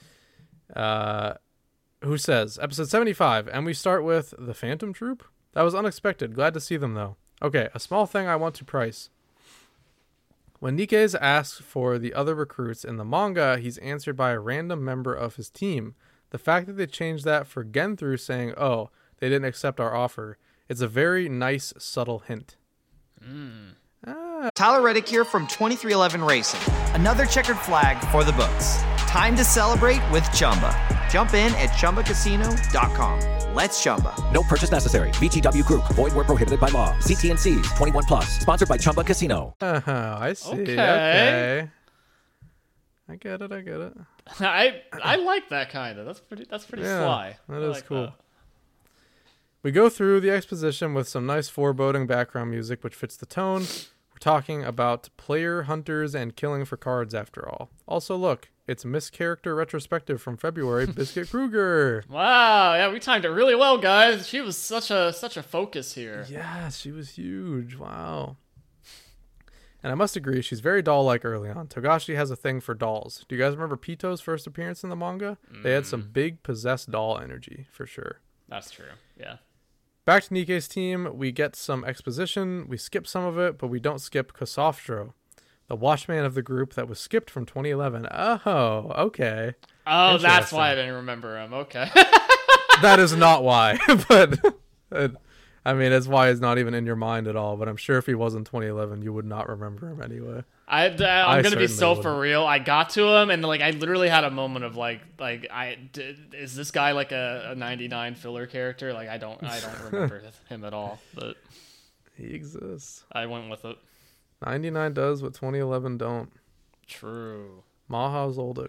Who says, episode 75, and we start with the Phantom Troop? That was unexpected. Glad to see them, though. Okay, a small thing I want to price. When Nikkei's asks for the other recruits in the manga, he's answered by a random member of his team. The fact that they changed that for Genthru saying, oh, they didn't accept our offer, it's a very nice, subtle hint. Tyler Reddick here from 2311 Racing. Another checkered flag for the books. Time to celebrate with Chumba. Jump in at ChumbaCasino.com. Let's Chumba. No purchase necessary. VGW Group. Void where prohibited by law. See T&Cs. 21 plus. Sponsored by Chumba Casino. I see. Okay. I get it. I like that kind of. That's pretty sly. That is cool. That. We go through the exposition with some nice foreboding background music, which fits the tone. We're talking about player hunters and killing for cards, after all. Also, look, it's Miss Character retrospective from February. Biscuit Kruger. Wow, yeah, we timed it really well, guys. She was such a focus here. Yeah, she was huge. Wow. And I must agree, she's very doll-like early on. Togashi has a thing for dolls. Do you guys remember Pito's first appearance in the manga? They had some big possessed doll energy, for sure. That's true, yeah. Back to Nikkei's team, we get some exposition. We skip some of it, but we don't skip Kosofdro, the watchman of the group that was skipped from 2011. Oh, okay. Oh, that's why I didn't remember him. Okay. That is not why, but I mean, it's why he's not even in your mind at all. But I'm sure if he was in 2011, you would not remember him anyway. I'm gonna be so for real. I got to him, and like I literally had a moment of is this guy like a 99 filler character? Like I don't remember him at all. But he exists. I went with it. 99 does what 2011 don't. True. Maha Zoldyck.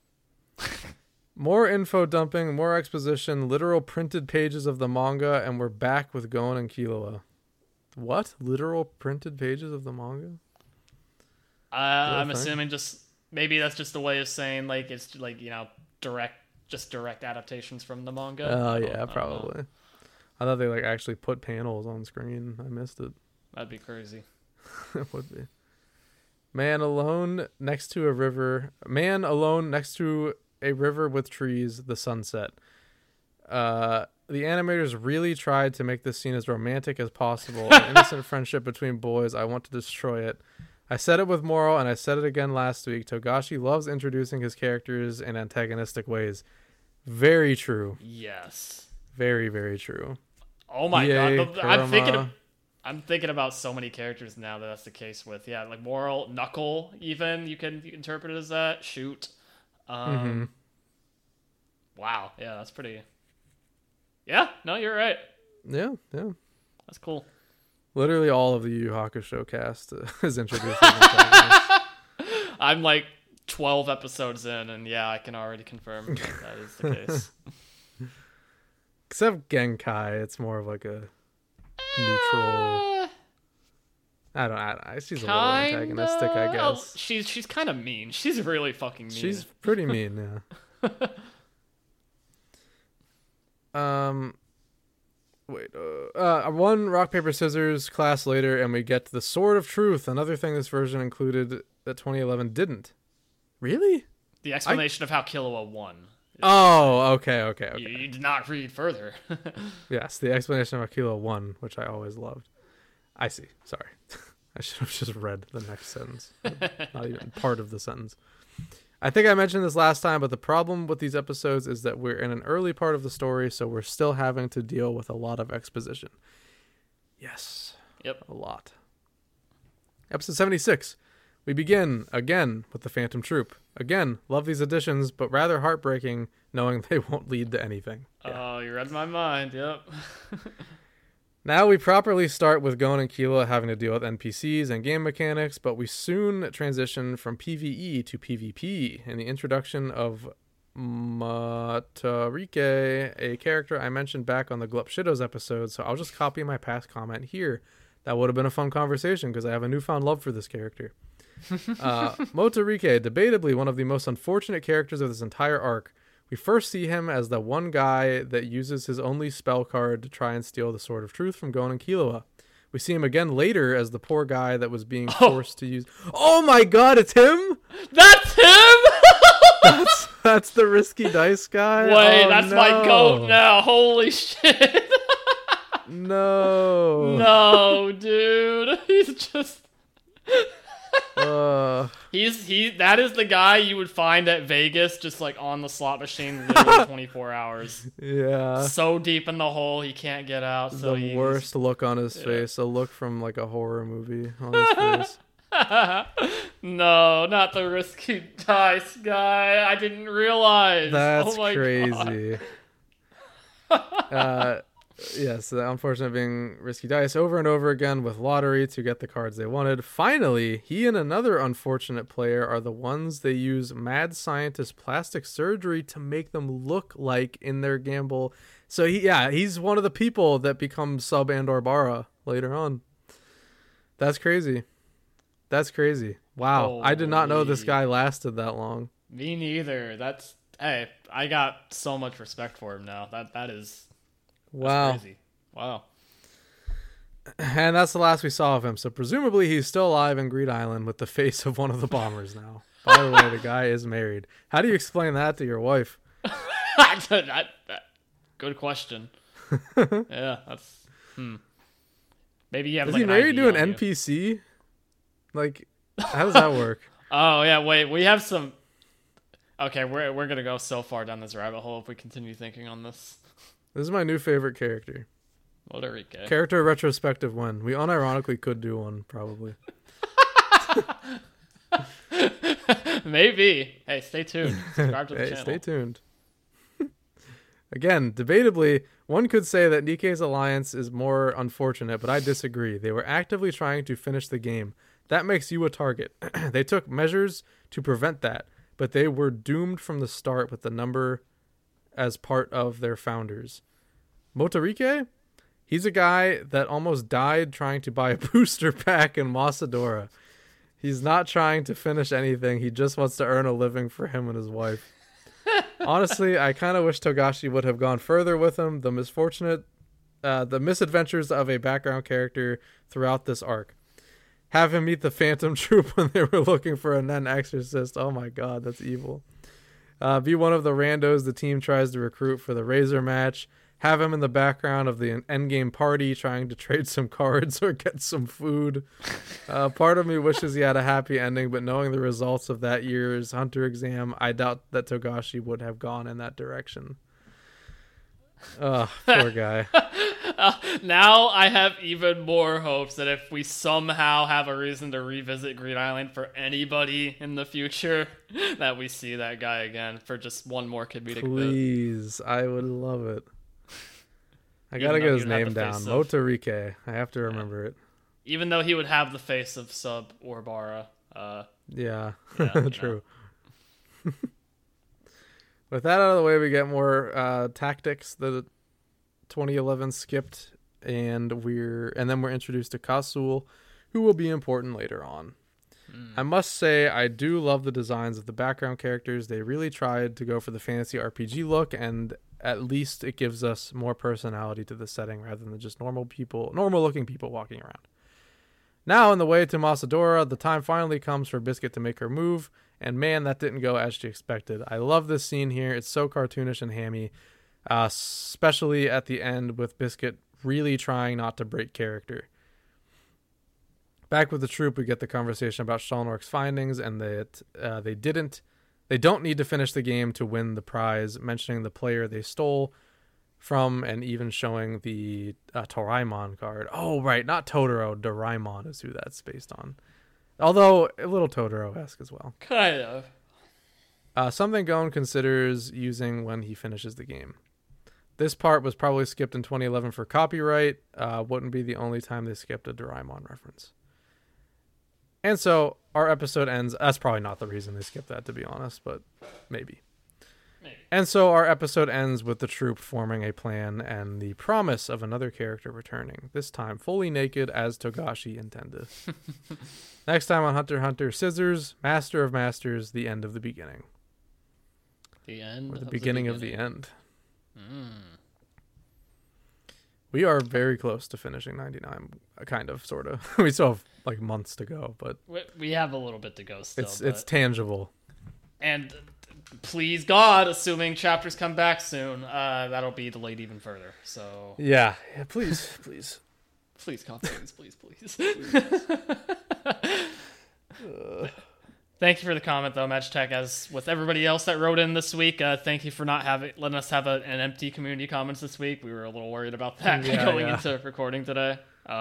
More info dumping, more exposition, literal printed pages of the manga, and we're back with Gon and Killua. What? Literal printed pages of the manga? I'm assuming just maybe that's just a way of saying like it's like, you know, direct adaptations from the manga. Oh yeah, probably. I thought they like actually put panels on screen. I missed it. That'd be crazy. It would be. Man alone next to a river with trees, the sunset. the animators really tried to make this scene as romantic as possible. An innocent friendship between boys. I want to destroy it. I said it with Moro, and I said it again last week. Togashi loves introducing his characters in antagonistic ways. Very true. Yes. Very, very true. Oh my god. Kurama. I'm thinking about so many characters now that's the case with. Yeah, like Moral, Knuckle, even you can interpret it as that. Shoot. Wow. Yeah, that's pretty. Yeah, no, you're right. Yeah. That's cool. Literally all of the Yu Yu Hakusho cast is introduced. I'm like 12 episodes in, and yeah, I can already confirm that is the case. Except Genkai, it's more of like a neutral. I don't. She's a little antagonistic, I guess. She's kind of mean. She's really fucking mean. She's pretty mean, yeah. One rock paper scissors class later, and we get to the Sword of Truth. Another thing this version included that 2011 didn't. Really? The explanation of how Killua won. Oh, okay. You did not read further. Yes, the explanation of Killua won, which I always loved. I see. Sorry. I should have just read the next sentence. Not even part of the sentence. I think I mentioned this last time, but the problem with these episodes is that we're in an early part of the story, so we're still having to deal with a lot of exposition. Yes. Yep. A lot. Episode 76. We begin, again, with the Phantom Troop. Again, love these additions, but rather heartbreaking knowing they won't lead to anything. Oh, you read my mind, yep. Now we properly start with Gon and Killua having to deal with NPCs and game mechanics, but we soon transition from PvE to PvP in the introduction of Motorike, a character I mentioned back on the Glup Shidos episode, so I'll just copy my past comment here. That would have been a fun conversation because I have a newfound love for this character. Motorike, debatably one of the most unfortunate characters of this entire arc. We first see him as the one guy that uses his only spell card to try and steal the Sword of Truth from Gon and Killua. We see him again later as the poor guy that was being forced to use... Oh my god, it's him? That's him? that's the Risky Dice guy? Wait, that's my goat now. Holy shit. No. No, dude. He's just... that is the guy you would find at Vegas, just like on the slot machine, literally 24 hours. Yeah. So deep in the hole, he can't get out. So the worst look on his face, a look from like a horror movie on his face. No, not the Risky Dice guy. I didn't realize. That's crazy. Yes, the unfortunate being Risky Dice over and over again with lottery to get the cards they wanted. Finally, he and another unfortunate player are the ones they use mad scientist plastic surgery to make them look like in their gamble. So he's one of the people that become Sub and/or Bara later on. That's crazy. Wow. I did not know this guy lasted that long. Me neither. Hey, I got so much respect for him now. That is... Wow. That's crazy. Wow. And that's the last we saw of him. So presumably he's still alive in Greed Island with the face of one of the bombers now. By the way, the guy is married. How do you explain that to your wife? Good question. Yeah, that's... Maybe you have Is he married to an NPC? Like, how does that work? Oh, yeah, wait. We have some... Okay, we're going to go so far down this rabbit hole if we continue thinking on this. This is my new favorite character. Motorike. Character retrospective one. We unironically could do one, probably. Maybe. Hey, stay tuned. Subscribe to the channel. Stay tuned. Again, debatably, one could say that Nikkei's alliance is more unfortunate, but I disagree. They were actively trying to finish the game. That makes you a target. They took measures to prevent that, but they were doomed from the start with the number as part of their founders. Motorike? He's a guy that almost died trying to buy a booster pack in Masadora. He's not trying to finish anything. He just wants to earn a living for him and his wife. Honestly, I kind of wish Togashi would have gone further with him. The misadventures of a background character throughout this arc. Have him meet the Phantom Troop when they were looking for a Nen Exorcist. Oh my god, that's evil. Be one of the randos the team tries to recruit for the Razor match. have him in the background of the endgame party trying to trade some cards or get some food. Part of me wishes he had a happy ending, but knowing the results of that year's Hunter exam, I doubt that Togashi would have gone in that direction. Oh, poor guy. Now I have even more hopes that if we somehow have a reason to revisit Greed Island for anybody in the future, that we see that guy again for just one more comedic bit. Please, I would love it. I gotta get his name down. Motorike. I have to remember it. Even though he would have the face of Sub or Bara. Yeah, true. With that out of the way, we get more tactics that 2011 skipped, and then we're introduced to Kasul, who will be important later on. I must say, I do love the designs of the background characters. They really tried to go for the fantasy RPG look, and at least it gives us more personality to the setting rather than just normal looking people walking around. Now, on the way to Masadora, the time finally comes for Biscuit to make her move, and man, that didn't go as she expected. I love this scene here. It's so cartoonish and hammy, especially at the end with Biscuit really trying not to break character. Back with the troop, we get the conversation about Stalnork's findings, and that they don't need to finish the game to win the prize, mentioning the player they stole from, and even showing the Doraemon card. Oh, right, not Totoro. Doraemon is who that's based on. Although, a little Totoro-esque as well. Kind of. Something Gon considers using when he finishes the game. This part was probably skipped in 2011 for copyright. Wouldn't be the only time they skipped a Doraemon reference. And so, our episode ends. That's probably not the reason they skipped that, to be honest, but maybe. And so our episode ends with the troop forming a plan and the promise of another character returning, this time fully naked as Togashi intended. Next time on Hunter x Hunter, Scissors, Master of Masters, the end of the beginning. The end? Or the beginning of the end. We are very close to finishing 99, kind of, sort of. We still have like months to go, but... We have a little bit to go still. It's tangible. And... please God, assuming chapters come back soon, that'll be delayed even further. So yeah, please, God, please. Thank you for the comment, though, Magitech. As with everybody else that wrote in this week, thank you for not letting us have an empty community comments this week. We were a little worried about that going into recording today.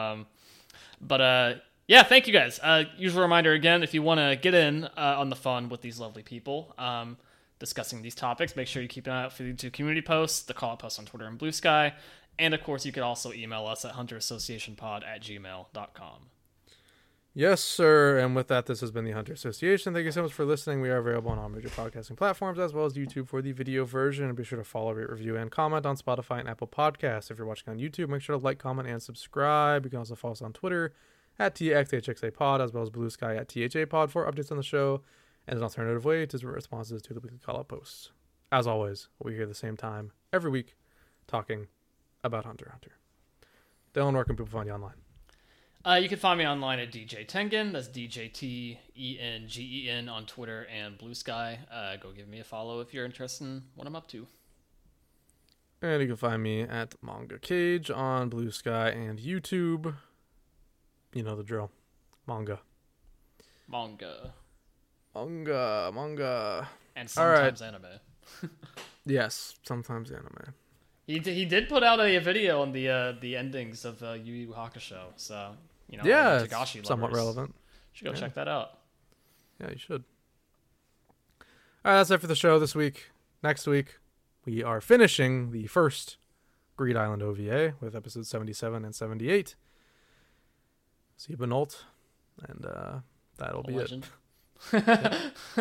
Yeah, thank you guys. Usual reminder again, if you want to get in on the fun with these lovely people discussing these topics, make sure you keep an eye out for the YouTube community posts, the call-out posts on Twitter and Blue Sky, and of course you could also email us at hunterassociationpod@gmail.com. Yes, sir. And with that, this has been the Hunter Association. Thank you so much for listening. We are available on all major podcasting platforms as well as YouTube for the video version. And be sure to follow, rate, review, and comment on Spotify and Apple Podcasts. If you're watching on YouTube, make sure to like, comment, and subscribe. You can also follow us on Twitter at TXHXAPod, as well as Blue Sky at THAPod for updates on the show and an alternative way to responses to the weekly call-out posts. As always, we're here at the same time every week talking about Hunter x Hunter. Dylan, where can people find you online? You can find me online at DJ Tengen. That's DJTENGEN on Twitter and Blue Sky. Go give me a follow if you're interested in what I'm up to. And you can find me at Manga Cage on Blue Sky and YouTube. You know the drill. Manga. And sometimes anime. Yes, sometimes anime. He did put out a video on the endings of Yu Yu Hakusho, so yeah, Togashi it's somewhat relevant. Should go check that out. Yeah, you should. All right, that's it for the show this week. Next week, we are finishing the first Greed Island OVA with episodes 77 and 78. See Benolt, and that'll be legend. It.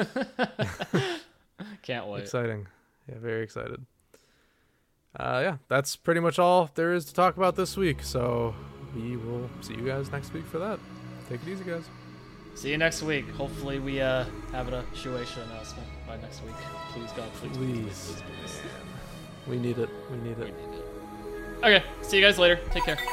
Can't wait. Exciting. Yeah, very excited. Yeah, that's pretty much all there is to talk about this week. So we will see you guys next week for that. Take it easy, guys. See you next week. Hopefully we have a Shueisha announcement by next week. Please, God, please. We need it. Okay, see you guys later. Take care.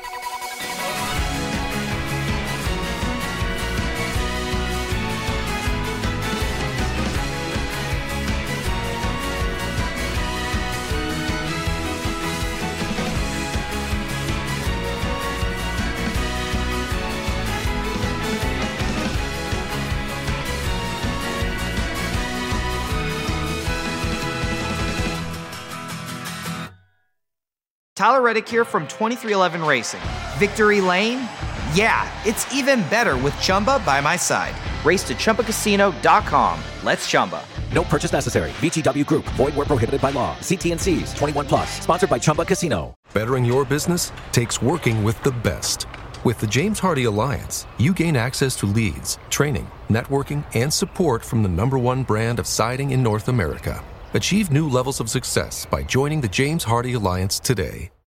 Tyler Reddick here from 2311 Racing. Victory Lane? Yeah, it's even better with Chumba by my side. Race to ChumbaCasino.com. Let's Chumba. No purchase necessary. VGW Group. Void where prohibited by law. See T&Cs. 21 plus. Sponsored by Chumba Casino. Bettering your business takes working with the best. With the James Hardy Alliance, you gain access to leads, training, networking, and support from the #1 brand of siding in North America. Achieve new levels of success by joining the James Hardy Alliance today.